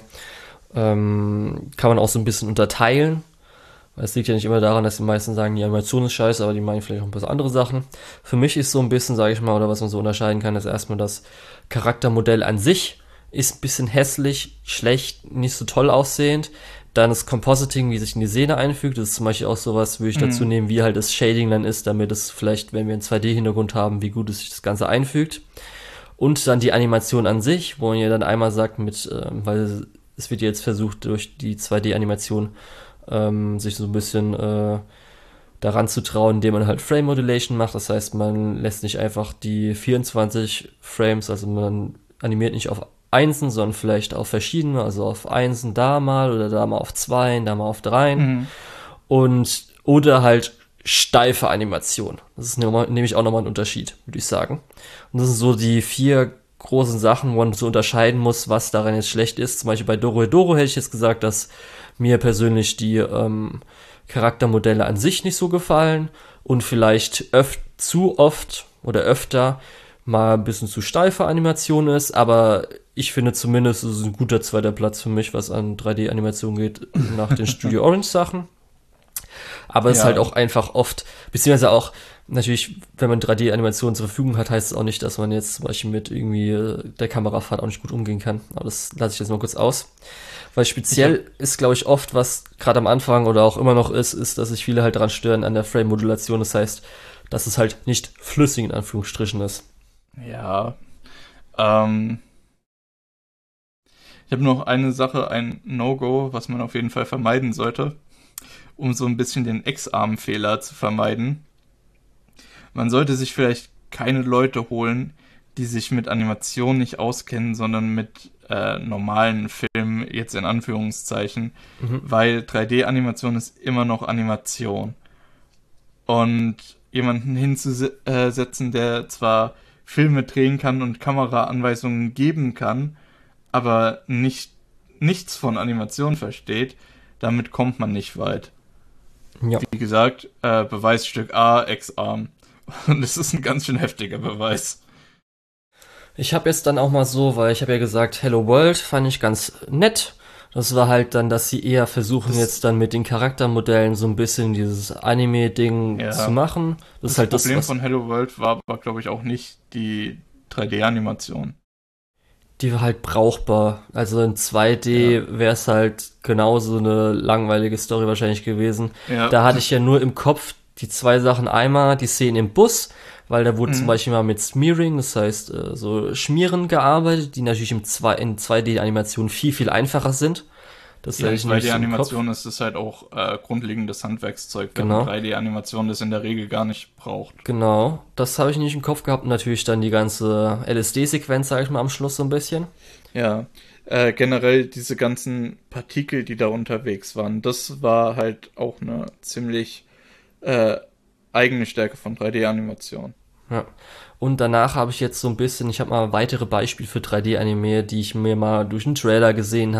kann man auch so ein bisschen unterteilen. Es liegt ja nicht immer daran, dass die meisten sagen, die Animation ist scheiße, aber die meinen vielleicht auch ein paar andere Sachen. Für mich ist so ein bisschen, sage ich mal, oder was man so unterscheiden kann, ist erstmal das Charaktermodell an sich ist ein bisschen hässlich, schlecht, nicht so toll aussehend. Dann das Compositing, wie sich in die Szene einfügt. Das ist zum Beispiel auch sowas, würde ich dazu nehmen, wie halt das Shading dann ist, damit es vielleicht, wenn wir einen 2D-Hintergrund haben, wie gut es sich das Ganze einfügt. Und dann die Animation an sich, wo man ja dann einmal sagt, weil es wird jetzt versucht, durch die 2D-Animation sich so ein bisschen daran zu trauen, indem man halt Frame Modulation macht. Das heißt, man lässt nicht einfach die 24 Frames, also man animiert nicht auf Einsen, sondern vielleicht auf verschiedene, also auf Einsen da mal oder da mal auf Zweien, da mal auf Dreien. Und oder halt steife Animation. Das ist nämlich auch nochmal ein Unterschied, würde ich sagen. Und das sind so die 4 großen Sachen, wo man so unterscheiden muss, was daran jetzt schlecht ist. Zum Beispiel bei Dorohedoro hätte ich jetzt gesagt, dass mir persönlich die Charaktermodelle an sich nicht so gefallen und vielleicht zu oft oder öfter mal ein bisschen zu steife Animation ist, aber ich finde zumindest, es ist ein guter zweiter Platz für mich, was an 3D-Animation geht, nach den Studio Orange Sachen. Aber es ist halt Ja, auch einfach oft, beziehungsweise auch, natürlich, wenn man 3D-Animationen zur Verfügung hat, heißt es auch nicht, dass man jetzt zum Beispiel mit irgendwie der Kamerafahrt auch nicht gut umgehen kann. Aber das lasse ich jetzt mal kurz aus. Weil speziell ist, glaube ich, oft, was gerade am Anfang oder auch immer noch ist, dass sich viele halt daran stören an der Frame-Modulation. Das heißt, dass es halt nicht flüssig in Anführungsstrichen ist. ja. Ähm, Ich habe noch eine Sache, ein No-Go, was man auf jeden Fall vermeiden sollte, um so ein bisschen den X-Arm-Fehler zu vermeiden. Man sollte sich vielleicht keine Leute holen, die sich mit Animation nicht auskennen, sondern mit normalen Filmen, jetzt in Anführungszeichen, Mhm. weil 3D-Animation ist immer noch Animation. Und jemanden hinzusetzen, der zwar Filme drehen kann und Kameraanweisungen geben kann, aber nichts von Animation versteht, damit kommt man nicht weit. Ja. Wie gesagt, Beweisstück A, X-Arm. Und es ist ein ganz schön heftiger Beweis. Ich habe jetzt dann auch mal so, weil ich habe ja gesagt, Hello World fand ich ganz nett. Das war halt dann, dass sie eher versuchen Das, jetzt dann mit den Charaktermodellen so ein bisschen dieses Anime-Ding zu ja, machen. Das ist das halt das, Problem was von Hello World war aber, glaube ich, auch nicht die 3D-Animation. die war halt brauchbar. Also in Ja, 2D wäre es halt genauso eine langweilige Story wahrscheinlich gewesen. ja, Da hatte ich ja nur im Kopf die 2 Sachen. Einmal die Szene im Bus, weil da wurde zum mhm. Beispiel mal mit Smearing, das heißt so Schmieren gearbeitet, die natürlich in 2D-Animationen viel, viel einfacher sind. Das Ja, hatte in ich nämlich so im Kopf. 2D-Animation ist es halt auch grundlegendes Handwerkszeug, während Genau. 3D-Animation das in der Regel gar nicht braucht. Genau, das habe ich nicht im Kopf gehabt. Und natürlich dann die ganze LSD-Sequenz, sage ich mal, am Schluss so ein bisschen. Ja, generell diese ganzen Partikel, die da unterwegs waren, das war halt auch eine ziemlich äh, eigene Stärke von 3D-Animation. Ja. Und danach habe ich jetzt so ein bisschen, ich habe mal weitere Beispiele für 3D-Anime, die ich mir mal durch einen Trailer gesehen habe,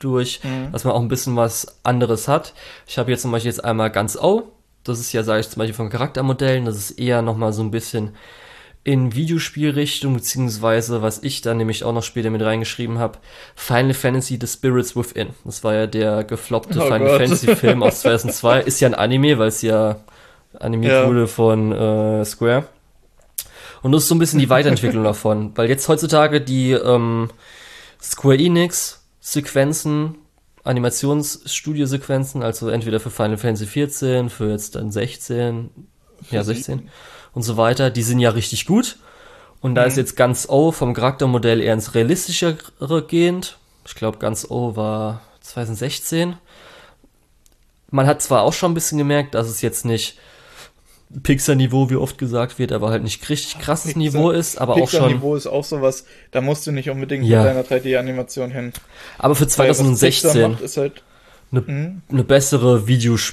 durch, dass man auch ein bisschen was anderes hat. Ich habe jetzt zum Beispiel jetzt einmal ganz O. Das ist ja, sage ich zum Beispiel von Charaktermodellen, das ist eher nochmal so ein bisschen in Videospielrichtung, beziehungsweise, was ich dann nämlich auch noch später mit reingeschrieben habe, Final Fantasy The Spirits Within. Das war ja der gefloppte Final Fantasy Film aus 2002. Ist ja ein Anime, weil es ja animiert wurde von Square. Und das ist so ein bisschen die Weiterentwicklung davon, weil jetzt heutzutage die Square Enix Sequenzen, Animationsstudio-Sequenzen, also entweder für Final Fantasy 14, für jetzt dann 16 und so weiter, die sind ja richtig gut. Und da ist jetzt ganz O vom Charaktermodell eher ins Realistischere gehend. Ich glaube, ganz O war 2016. Man hat zwar auch schon ein bisschen gemerkt, dass es jetzt nicht Pixar-Niveau, wie oft gesagt wird, aber halt nicht richtig krasses Niveau ist, aber auch schon... Pixar-Niveau ist auch sowas, da musst du nicht unbedingt mit deiner 3D-Animation hin. Aber für 2016 ist halt eine bessere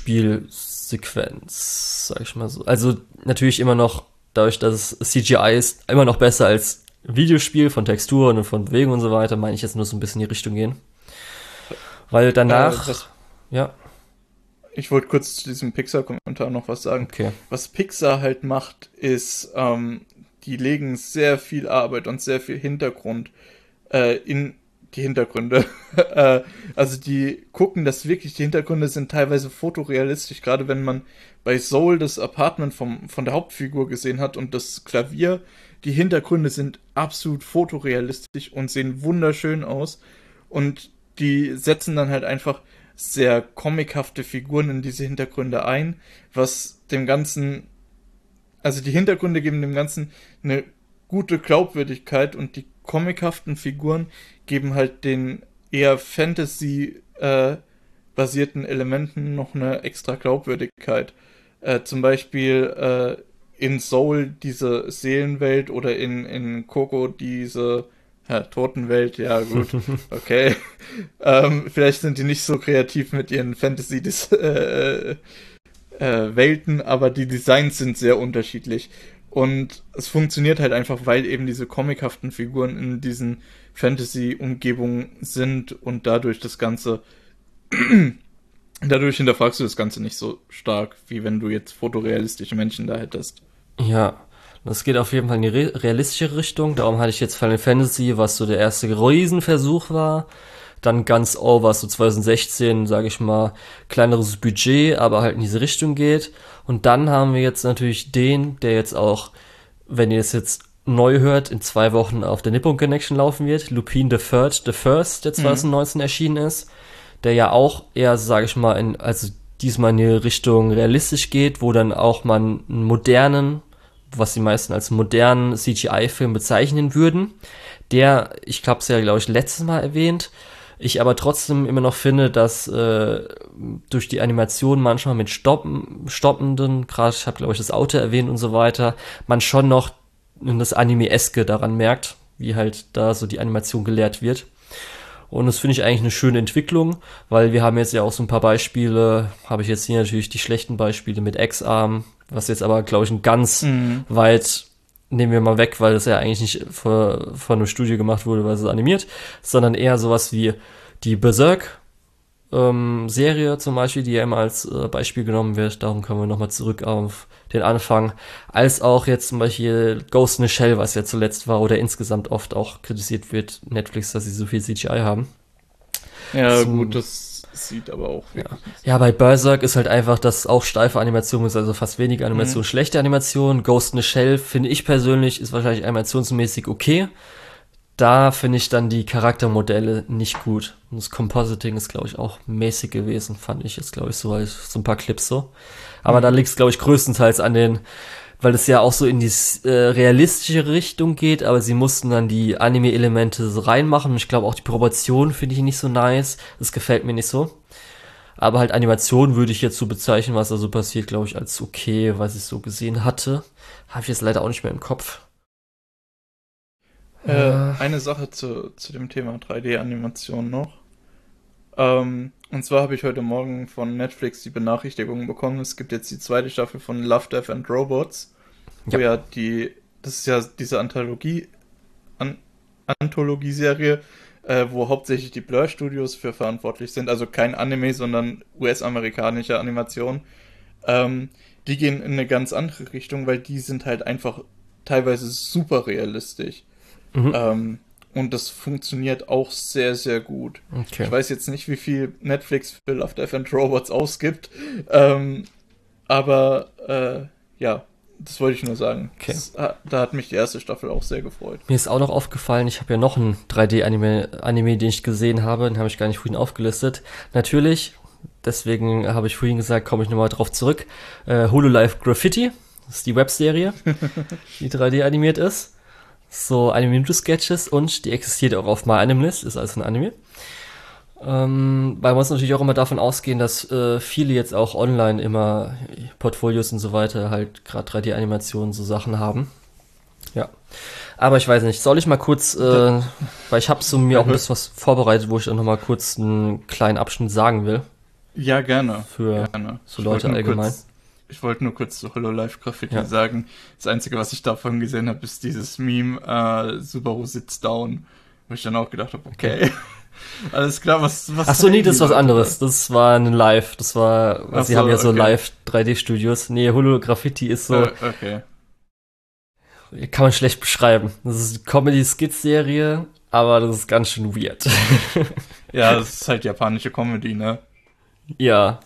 Videospielsequenz, sag ich mal so. Also natürlich immer noch, dadurch, dass es CGI ist, immer noch besser als Videospiel von Texturen und von Bewegung und so weiter, meine ich jetzt nur so ein bisschen in die Richtung gehen. Weil danach... Ich wollte kurz zu diesem Pixar-Kommentar noch was sagen. Okay. Was Pixar halt macht, ist, die legen sehr viel Arbeit und sehr viel Hintergrund in die Hintergründe. Also die gucken, dass wirklich die Hintergründe sind teilweise fotorealistisch, gerade wenn man bei Soul das Apartment von der Hauptfigur gesehen hat und das Klavier. Die Hintergründe sind absolut fotorealistisch und sehen wunderschön aus. Und die setzen dann halt einfach sehr comichafte Figuren in diese Hintergründe ein, was dem Ganzen, also die Hintergründe geben dem Ganzen eine gute Glaubwürdigkeit und die comichaften Figuren geben halt den eher Fantasy-basierten Elementen noch eine extra Glaubwürdigkeit. Zum Beispiel in Soul diese Seelenwelt oder in Coco diese Totenwelt, ja gut, okay. Vielleicht sind die nicht so kreativ mit ihren Fantasy-Welten, aber die Designs sind sehr unterschiedlich. Und es funktioniert halt einfach, weil eben diese comichaften Figuren in diesen Fantasy-Umgebungen sind und dadurch das Ganze, dadurch hinterfragst du das Ganze nicht so stark, wie wenn du jetzt fotorealistische Menschen da hättest. Ja. Das geht auf jeden Fall in die realistische Richtung. Darum hatte ich jetzt Final Fantasy, was so der erste Riesenversuch war. Dann ganz O, was so 2016, sage ich mal, kleineres Budget, aber halt in diese Richtung geht. Und dann haben wir jetzt natürlich den, der jetzt auch, wenn ihr es jetzt neu hört, in 2 Wochen auf der Nippon Connection laufen wird. Lupin the First, der 2019 erschienen ist. Der ja auch eher, sage ich mal, also diesmal in die Richtung realistisch geht, wo dann auch man einen modernen, was die meisten als modernen CGI-Film bezeichnen würden. Der, ich habe es ja, glaube ich, letztes Mal erwähnt, ich aber trotzdem immer noch finde, dass durch die Animation manchmal mit stoppenden, gerade ich habe, glaube ich, das Auto erwähnt und so weiter, man schon noch das Anime-eske daran merkt, wie halt da so die Animation gelehrt wird. Und das finde ich eigentlich eine schöne Entwicklung, weil wir haben jetzt ja auch so ein paar Beispiele, habe ich jetzt hier natürlich die schlechten Beispiele mit X-Arm, was jetzt aber, glaube ich, ein ganz weit, nehmen wir mal weg, weil das ja eigentlich nicht von einem Studio gemacht wurde, weil es animiert, sondern eher sowas wie die Berserk Serie zum Beispiel, die ja immer als Beispiel genommen wird. Darum kommen wir nochmal zurück auf den Anfang. Als auch jetzt zum Beispiel Ghost in the Shell, was ja zuletzt war oder insgesamt oft auch kritisiert wird, Netflix, dass sie so viel CGI haben. Ja, gut, das sieht aber auch wirklich ja, bei Berserk ist halt einfach, dass auch steife Animation ist, also fast weniger Animation, schlechte Animation. Ghost in the Shell, finde ich persönlich, ist wahrscheinlich animationsmäßig okay. Da finde ich dann die Charaktermodelle nicht gut. Und das Compositing ist, glaube ich, auch mäßig gewesen, fand ich jetzt, glaube ich, so als so ein paar Clips so. Aber da liegt es, glaube ich, größtenteils an den, weil es ja auch so in die realistische Richtung geht, aber sie mussten dann die Anime-Elemente so reinmachen. Und ich glaube auch die Proportion finde ich nicht so nice. Das gefällt mir nicht so. Aber halt Animation würde ich jetzt so bezeichnen, was da so passiert, glaube ich, als okay, was ich so gesehen hatte. Habe ich jetzt leider auch nicht mehr im Kopf. Eine Sache zu dem Thema 3D-Animation noch. Und zwar habe ich heute Morgen von Netflix die Benachrichtigung bekommen, es gibt jetzt die 2. Staffel von Love, Death and Robots, wo ja das ist ja diese Anthologie-Serie, wo hauptsächlich die Blur Studios für verantwortlich sind, also kein Anime, sondern US-amerikanische Animation. Die gehen in eine ganz andere Richtung, weil die sind halt einfach teilweise super realistisch. Mhm. Und das funktioniert auch sehr, sehr gut. Okay. Ich weiß jetzt nicht, wie viel Netflix für Love, Death and Robots ausgibt, aber ja, das wollte ich nur sagen. Okay. Da hat mich die erste Staffel auch sehr gefreut. Mir ist auch noch aufgefallen, ich habe ja noch einen 3D-Anime, den ich gesehen habe, den habe ich gar nicht vorhin aufgelistet. Natürlich, deswegen habe ich vorhin gesagt, komme ich nochmal drauf zurück. Hololive Graffiti, das ist die Webserie, die 3D animiert ist. So 1 Minute Sketches und die existiert auch auf MyAnimeList, ist also ein Anime. Weil man muss natürlich auch immer davon ausgehen, dass viele jetzt auch online immer Portfolios und so weiter halt gerade 3D-Animationen so Sachen haben. Ja. Aber ich weiß nicht, soll ich mal kurz, weil ich habe so mir auch ein bisschen was vorbereitet, wo ich auch noch mal kurz einen kleinen Abschnitt sagen will. Ja, gerne. Für gerne. so Leute allgemein. Ich wollte nur kurz zu Hololive Graffiti sagen. Das Einzige, was ich davon gesehen habe, ist dieses Meme, Subaru sits down. Wo ich dann auch gedacht habe, okay. Alles klar, was Ach so, nee, das ist was anderes. Das war ein Live. Das war, sie haben ja so Live 3D-Studios. Nee, Holo-Graffiti ist so. Okay. Kann man schlecht beschreiben. Das ist eine Comedy-Skit-Serie, aber das ist ganz schön weird. Ja, das ist halt japanische Comedy, ne? Ja.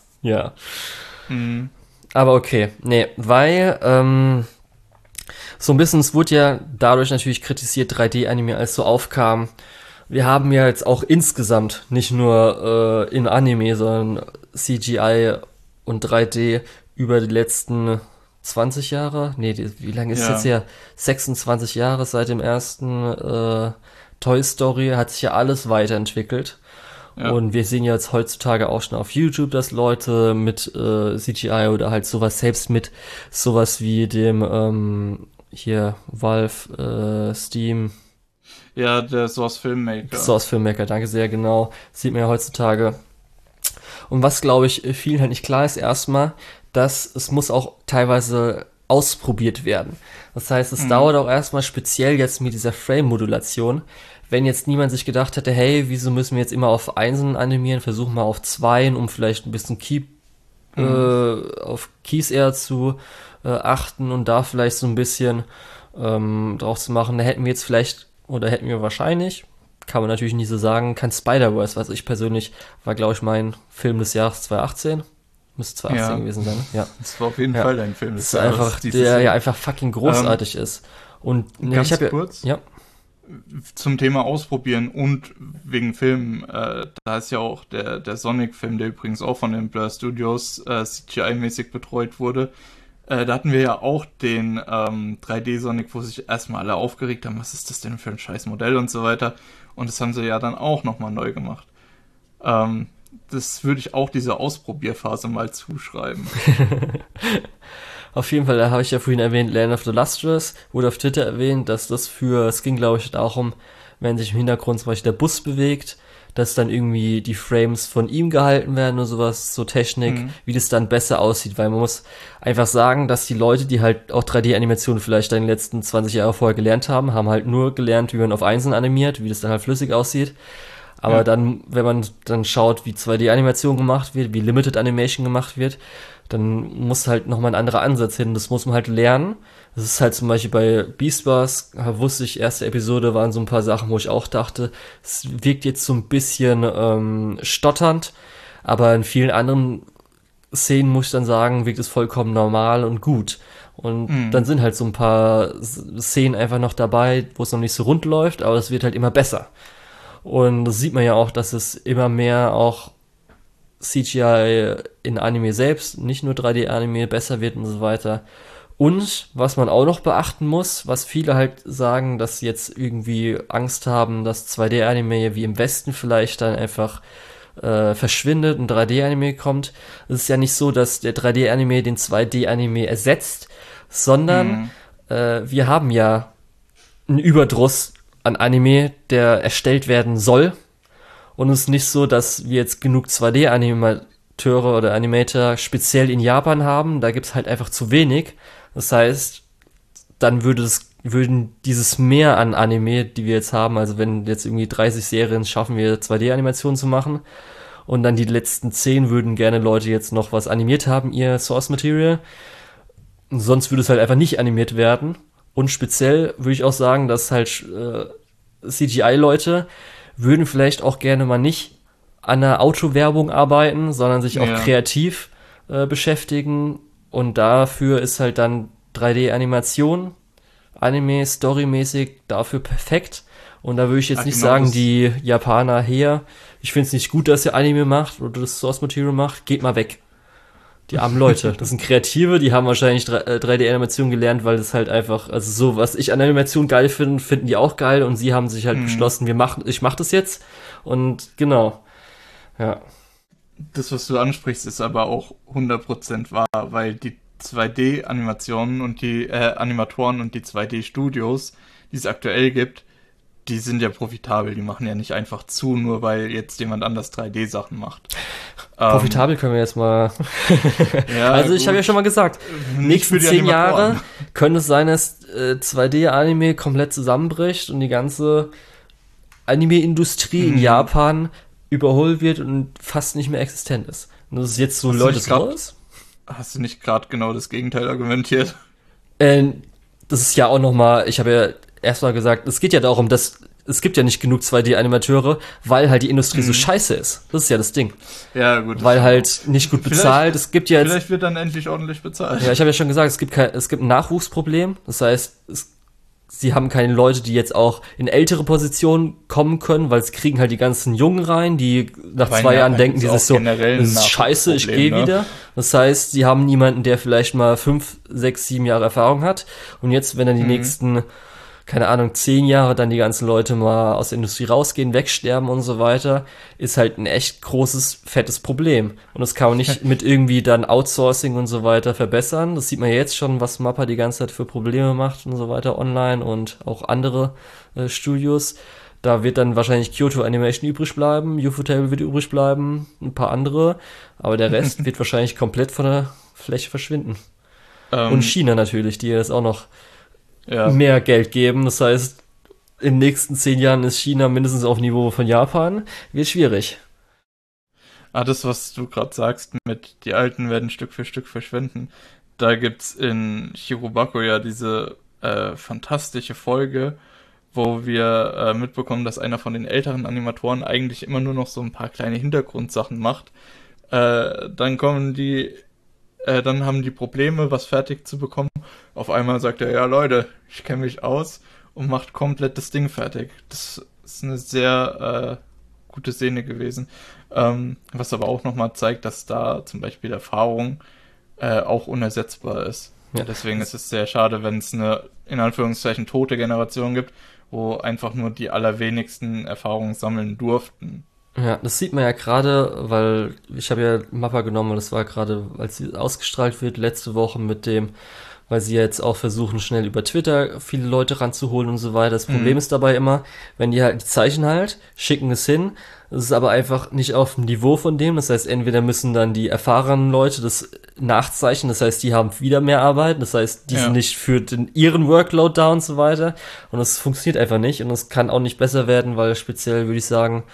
Aber okay, nee, weil so ein bisschen, es wurde ja dadurch natürlich kritisiert, 3D-Anime als so aufkam. Wir haben ja jetzt auch insgesamt nicht nur in Anime, sondern CGI und 3D über die letzten 20 Jahre? Nee, wie lange ist es jetzt her? 26 Jahre seit dem ersten Toy Story hat sich ja alles weiterentwickelt. Ja. Und wir sehen ja jetzt heutzutage auch schon auf YouTube, dass Leute mit CGI oder halt sowas, selbst mit sowas wie dem hier Valve, Steam. Ja, der Source Filmmaker. Source Filmmaker, danke sehr, genau. Sieht man ja heutzutage. Und was, glaube ich, vielen halt nicht klar ist, erstmal, dass es muss auch teilweise ausprobiert werden. Das heißt, es dauert auch erstmal speziell jetzt mit dieser Frame-Modulation. Wenn jetzt niemand sich gedacht hätte, hey, wieso müssen wir jetzt immer auf Einsen animieren, versuchen mal auf Zweien, um vielleicht ein bisschen auf Keys eher zu achten und da vielleicht so ein bisschen drauf zu machen, da hätten wir jetzt vielleicht, oder hätten wir wahrscheinlich, kann man natürlich nicht so sagen, kein Spider-Verse, was ich persönlich, war glaube ich mein Film des Jahres 2018. Müsste 2018 gewesen sein, ne? Ja. Das war auf jeden Fall ein Film des Jahres. Einfach, der ja einfach fucking großartig ist. Und ganz ich habe kurz zum Thema Ausprobieren und wegen Filmen, da ist ja auch der Sonic-Film, der übrigens auch von den Blur Studios CGI-mäßig betreut wurde. Da hatten wir ja auch den 3D-Sonic, wo sich erstmal alle aufgeregt haben, was ist das denn für ein scheiß Modell und so weiter. Und das haben sie ja dann auch nochmal neu gemacht. Das würde ich auch dieser Ausprobierphase mal zuschreiben. Auf jeden Fall, da habe ich ja vorhin erwähnt, Land of the Lustrous, wurde auf Twitter erwähnt, dass es ging glaube ich darum, wenn sich im Hintergrund zum Beispiel der Bus bewegt, dass dann irgendwie die Frames von ihm gehalten werden und sowas, so Technik, wie das dann besser aussieht, weil man muss einfach sagen, dass die Leute, die halt auch 3D-Animationen vielleicht in den letzten 20 Jahren vorher gelernt haben halt nur gelernt, wie man auf Einsen animiert, wie das dann halt flüssig aussieht. Aber dann, wenn man dann schaut, wie 2D-Animation gemacht wird, wie Limited Animation gemacht wird, dann muss halt nochmal ein anderer Ansatz hin. Das muss man halt lernen. Das ist halt zum Beispiel bei Beast Wars, wusste ich, erste Episode waren so ein paar Sachen, wo ich auch dachte, es wirkt jetzt so ein bisschen stotternd, aber in vielen anderen Szenen, muss ich dann sagen, wirkt es vollkommen normal und gut. Und dann sind halt so ein paar Szenen einfach noch dabei, wo es noch nicht so rund läuft, aber es wird halt immer besser. Und das sieht man ja auch, dass es immer mehr auch CGI in Anime selbst, nicht nur 3D-Anime, besser wird und so weiter. Und was man auch noch beachten muss, was viele halt sagen, dass sie jetzt irgendwie Angst haben, dass 2D-Anime wie im Westen vielleicht dann einfach verschwindet und 3D-Anime kommt. Es ist ja nicht so, dass der 3D-Anime den 2D-Anime ersetzt, sondern wir haben ja einen Überdruss an Anime, der erstellt werden soll. Und es ist nicht so, dass wir jetzt genug 2D-Animateure oder Animator speziell in Japan haben. Da gibt es halt einfach zu wenig. Das heißt, dann würde es würden dieses Mehr an Anime, die wir jetzt haben, also wenn jetzt irgendwie 30 Serien schaffen wir 2D-Animationen zu machen und dann die letzten 10 würden gerne Leute jetzt noch was animiert haben, ihr Source Material. Sonst würde es halt einfach nicht animiert werden. Und speziell würde ich auch sagen, dass halt CGI-Leute würden vielleicht auch gerne mal nicht an einer Autowerbung arbeiten, sondern sich auch kreativ beschäftigen. Und dafür ist halt dann 3D-Animation, Anime, storymäßig dafür perfekt. Und da würde ich jetzt nicht sagen, die Japaner her, ich finde es nicht gut, dass ihr Anime macht oder das Source Material macht, geht mal weg. Die armen Leute. Das sind Kreative, die haben wahrscheinlich 3D-Animation gelernt, weil das halt einfach, also so, was ich an Animation geil finde, finden die auch geil und sie haben sich halt beschlossen, ich mach das jetzt und genau. Ja. Das, was du ansprichst, ist aber auch 100% wahr, weil die 2D-Animationen und die Animatoren und die 2D-Studios, die es aktuell gibt, die sind ja profitabel, die machen ja nicht einfach zu, nur weil jetzt jemand anders 3D-Sachen macht. Profitabel können wir jetzt mal. Ja, also ich habe ja schon mal gesagt, nächsten 10 Jahre könnte es sein, dass 2D-Anime komplett zusammenbricht und die ganze Anime-Industrie in Japan überholt wird und fast nicht mehr existent ist. Und das ist jetzt so Leute sowas. Hast du nicht gerade genau das Gegenteil argumentiert? Das ist ja auch nochmal, ich habe ja erstmal gesagt, es geht ja darum, dass es gibt ja nicht genug 2D-Animateure, weil halt die Industrie so scheiße ist. Das ist ja das Ding. Ja, gut. Weil halt nicht gut bezahlt. Es gibt ja jetzt, vielleicht wird dann endlich ordentlich bezahlt. Ja, ich habe ja schon gesagt, es gibt ein Nachwuchsproblem. Das heißt, sie haben keine Leute, die jetzt auch in ältere Positionen kommen können, weil es kriegen halt die ganzen Jungen rein, die nach 2 Jahren denken, die sich so, das ist scheiße, ich gehe wieder. Das heißt, sie haben niemanden, der vielleicht mal 5, 6, 7 Jahre Erfahrung hat. Und jetzt, wenn dann die nächsten, keine Ahnung, 10 Jahre dann die ganzen Leute mal aus der Industrie rausgehen, wegsterben und so weiter, ist halt ein echt großes, fettes Problem. Und das kann man nicht mit irgendwie dann Outsourcing und so weiter verbessern. Das sieht man ja jetzt schon, was Mappa die ganze Zeit für Probleme macht und so weiter online und auch andere Studios. Da wird dann wahrscheinlich Kyoto Animation übrig bleiben, Ufotable wird übrig bleiben, ein paar andere, aber der Rest wird wahrscheinlich komplett von der Fläche verschwinden. Und China natürlich, die jetzt auch noch mehr Geld geben. Das heißt, in den nächsten 10 Jahren ist China mindestens auf Niveau von Japan. Wird schwierig. Das, was du gerade sagst, mit die Alten werden Stück für Stück verschwinden. Da gibt's in Shirobako ja diese fantastische Folge, wo wir mitbekommen, dass einer von den älteren Animatoren eigentlich immer nur noch so ein paar kleine Hintergrundsachen macht. Dann haben die Probleme, was fertig zu bekommen. Auf einmal sagt er, ja Leute, ich kenne mich aus und macht komplett das Ding fertig. Das ist eine sehr gute Szene gewesen. Was aber auch nochmal zeigt, dass da zum Beispiel Erfahrung auch unersetzbar ist. Ja. Deswegen ist es sehr schade, wenn es eine, in Anführungszeichen, tote Generation gibt, wo einfach nur die allerwenigsten Erfahrungen sammeln durften. Ja, das sieht man ja gerade, weil ich habe ja Mappa genommen und das war gerade, als sie ausgestrahlt wird, letzte Woche mit dem, weil sie jetzt auch versuchen, schnell über Twitter viele Leute ranzuholen und so weiter. Das Problem ist dabei immer, wenn die halt die Zeichen halt, schicken es hin, das ist aber einfach nicht auf dem Niveau von dem, das heißt, entweder müssen dann die erfahrenen Leute das nachzeichnen, das heißt, die haben wieder mehr Arbeit, das heißt, die sind nicht für ihren Workload da und so weiter und das funktioniert einfach nicht und es kann auch nicht besser werden, weil speziell würde ich sagen,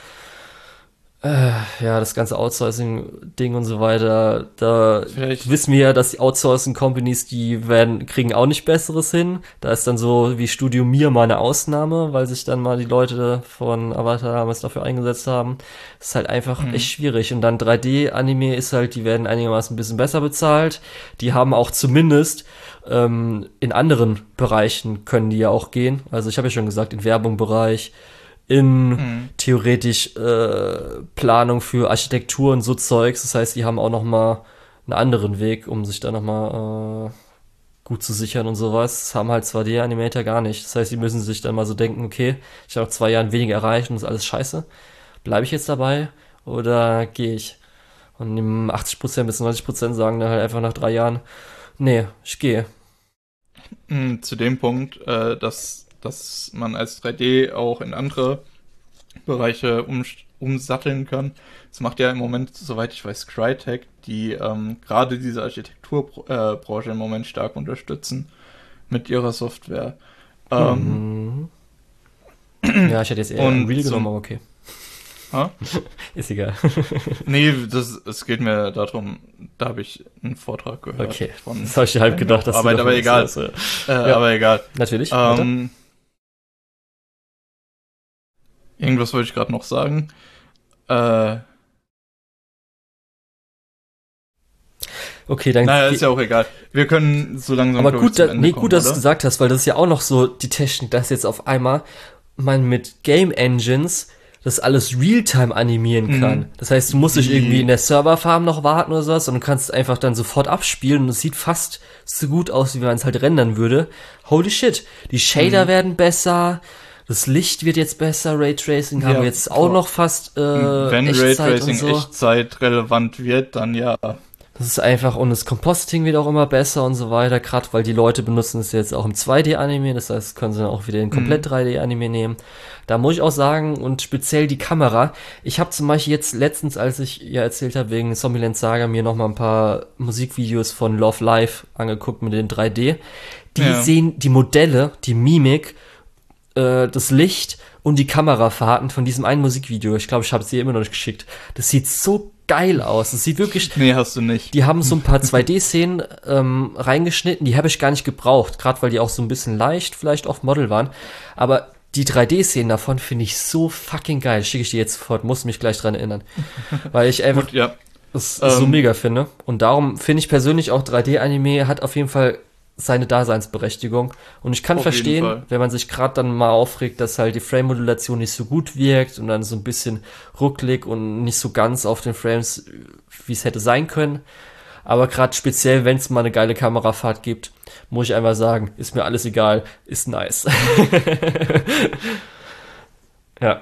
das ganze Outsourcing-Ding und so weiter, da wissen wir ja, dass die Outsourcing-Companies, kriegen auch nicht Besseres hin. Da ist dann so wie Studio Mir mal eine Ausnahme, weil sich dann mal die Leute von Avatar damals dafür eingesetzt haben. Das ist halt einfach echt schwierig. Und dann 3D-Anime ist halt, die werden einigermaßen ein bisschen besser bezahlt. Die haben auch zumindest in anderen Bereichen können die ja auch gehen. Also ich habe ja schon gesagt, in Werbung-Bereich, in theoretisch Planung für Architektur und so Zeugs. Das heißt, die haben auch noch mal einen anderen Weg, um sich da noch mal gut zu sichern und sowas. Das haben halt 2D-Animator gar nicht. Das heißt, die müssen sich dann mal so denken, okay, ich habe nach 2 Jahren weniger erreicht und das ist alles scheiße. Bleibe ich jetzt dabei oder gehe ich? Und 80% bis 90% sagen dann halt einfach nach 3 Jahren, nee, ich gehe. Zu dem Punkt, dass man als 3D auch in andere Bereiche umsatteln kann. Das macht ja im Moment, soweit ich weiß, Crytek, die gerade diese Architekturbranche im Moment stark unterstützen mit ihrer Software. Ja, ich hätte jetzt eher Und Unreal zum- genommen, aber okay. Ha? Ist egal. Nee, es geht mir darum, da habe ich einen Vortrag gehört. Okay, Von das habe ich dir halb gedacht, dass aber, du aber davon egal. erzählst, ja. Aber egal. Natürlich, weiter. Irgendwas wollte ich gerade noch sagen. Naja, Okay, dann ist ja auch egal. Wir können so langsam, aber glaub ich, gut, zum Ende kommen, gut, dass du oder? gesagt hast, weil das ist ja auch noch so die Technik, dass jetzt auf einmal man mit Game Engines das alles Realtime animieren kann. Das heißt, du musst nicht irgendwie in der Serverfarm noch warten oder sowas, sondern du kannst einfach dann sofort abspielen und es sieht fast so gut aus, wie man es halt rendern würde. Holy shit, die Shader werden besser, das Licht wird jetzt besser, Raytracing haben Ja, wir jetzt auch noch fast Wenn Echtzeit Raytracing und so. Echtzeit relevant wird, dann ja. Das ist einfach, und das Compositing wird auch immer besser und so weiter, gerade weil die Leute benutzen es jetzt auch im 2D-Anime, das heißt, können sie dann auch wieder in komplett 3D-Anime nehmen. Da muss ich auch sagen, und speziell die Kamera, ich habe zum Beispiel jetzt letztens, als ich ja erzählt habe, wegen Zombieland Saga, mir noch mal ein paar Musikvideos von Love Live angeguckt mit den 3D. Die sehen die Modelle, die Mimik, das Licht und die Kamerafahrten von diesem einen Musikvideo. Ich glaube, ich habe es dir immer noch nicht geschickt. Das sieht so geil aus. Das sieht wirklich... Nee, hast du nicht. Die haben so ein paar 2D-Szenen reingeschnitten, die habe ich gar nicht gebraucht, gerade weil die auch so ein bisschen leicht vielleicht auf Model waren. Aber die 3D-Szenen davon finde ich so fucking geil. Schicke ich dir jetzt sofort, muss mich gleich dran erinnern. Weil ich einfach Gut, ja. das so mega finde. Und darum finde ich persönlich auch 3D-Anime hat auf jeden Fall seine Daseinsberechtigung. Und ich kann Auf jeden verstehen, Fall. wenn man sich gerade dann mal aufregt, dass halt die Frame-Modulation nicht so gut wirkt und dann so ein bisschen rucklig und nicht so ganz auf den Frames, wie es hätte sein können. Aber gerade speziell, wenn es mal eine geile Kamerafahrt gibt, muss ich einfach sagen, ist mir alles egal, ist nice. Ja.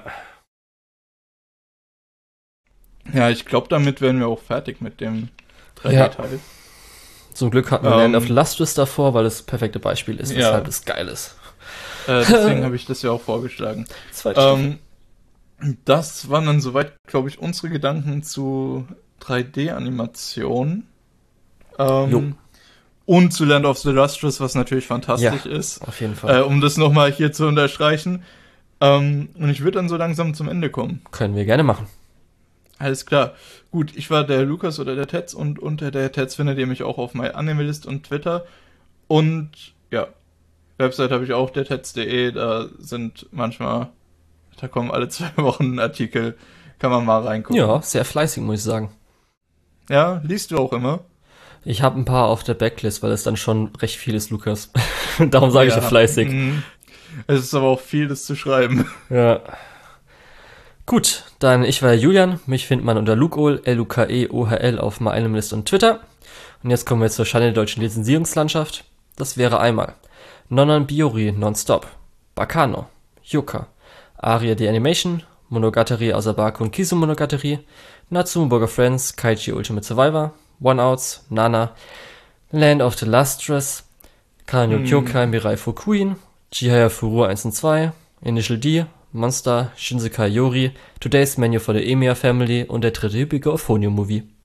Ja, ich glaube, damit wären wir auch fertig mit dem 3D-Teil. Zum Glück hatten wir Land of the Lustrous davor, weil das perfekte Beispiel ist, Ja. weshalb es geil ist. Deswegen habe ich das ja auch vorgeschlagen. Zweite Staffel. Das waren dann soweit, glaube ich, unsere Gedanken zu 3D-Animation. Jo. Und zu Land of the Lustrous, was natürlich fantastisch ist. Auf jeden Fall. Um das nochmal hier zu unterstreichen. Und ich würde dann so langsam zum Ende kommen. Können wir gerne machen. Alles klar. Gut, ich war der Lukas oder der Tetz und unter der Tetz findet ihr mich auch auf MyAnimeList und Twitter. Und ja, Website habe ich auch, der Tetz.de, da kommen alle 2 Wochen Artikel, kann man mal reingucken. Ja, sehr fleißig, muss ich sagen. Ja, liest du auch immer? Ich habe ein paar auf der Backlist, weil es dann schon recht viel ist, Lukas. Darum sage ich ja fleißig. Es ist aber auch viel, das zu schreiben. Ja. Gut, dann ich war Julian. Mich findet man unter Lukeohl, Lukeohl auf MyAnimeList und Twitter. Und jetzt kommen wir zur Schande der deutschen Lizenzierungslandschaft. Das wäre einmal Nonan Biori Nonstop, Bakano, Yuka, Aria the Animation, Monogatari Asabaku und Kisu Monogatari, Natsume Burger Friends, Kaichi Ultimate Survivor, One Outs, Nana, Land of the Lustrous, Kanyo Kyokai Mirai Fukuin, Chihaya Furu 1 und 2, Initial D, Monster, Shinsekai Yori, Today's Menu for the Emiya Family und der dritte Hibiko Euphonium Movie.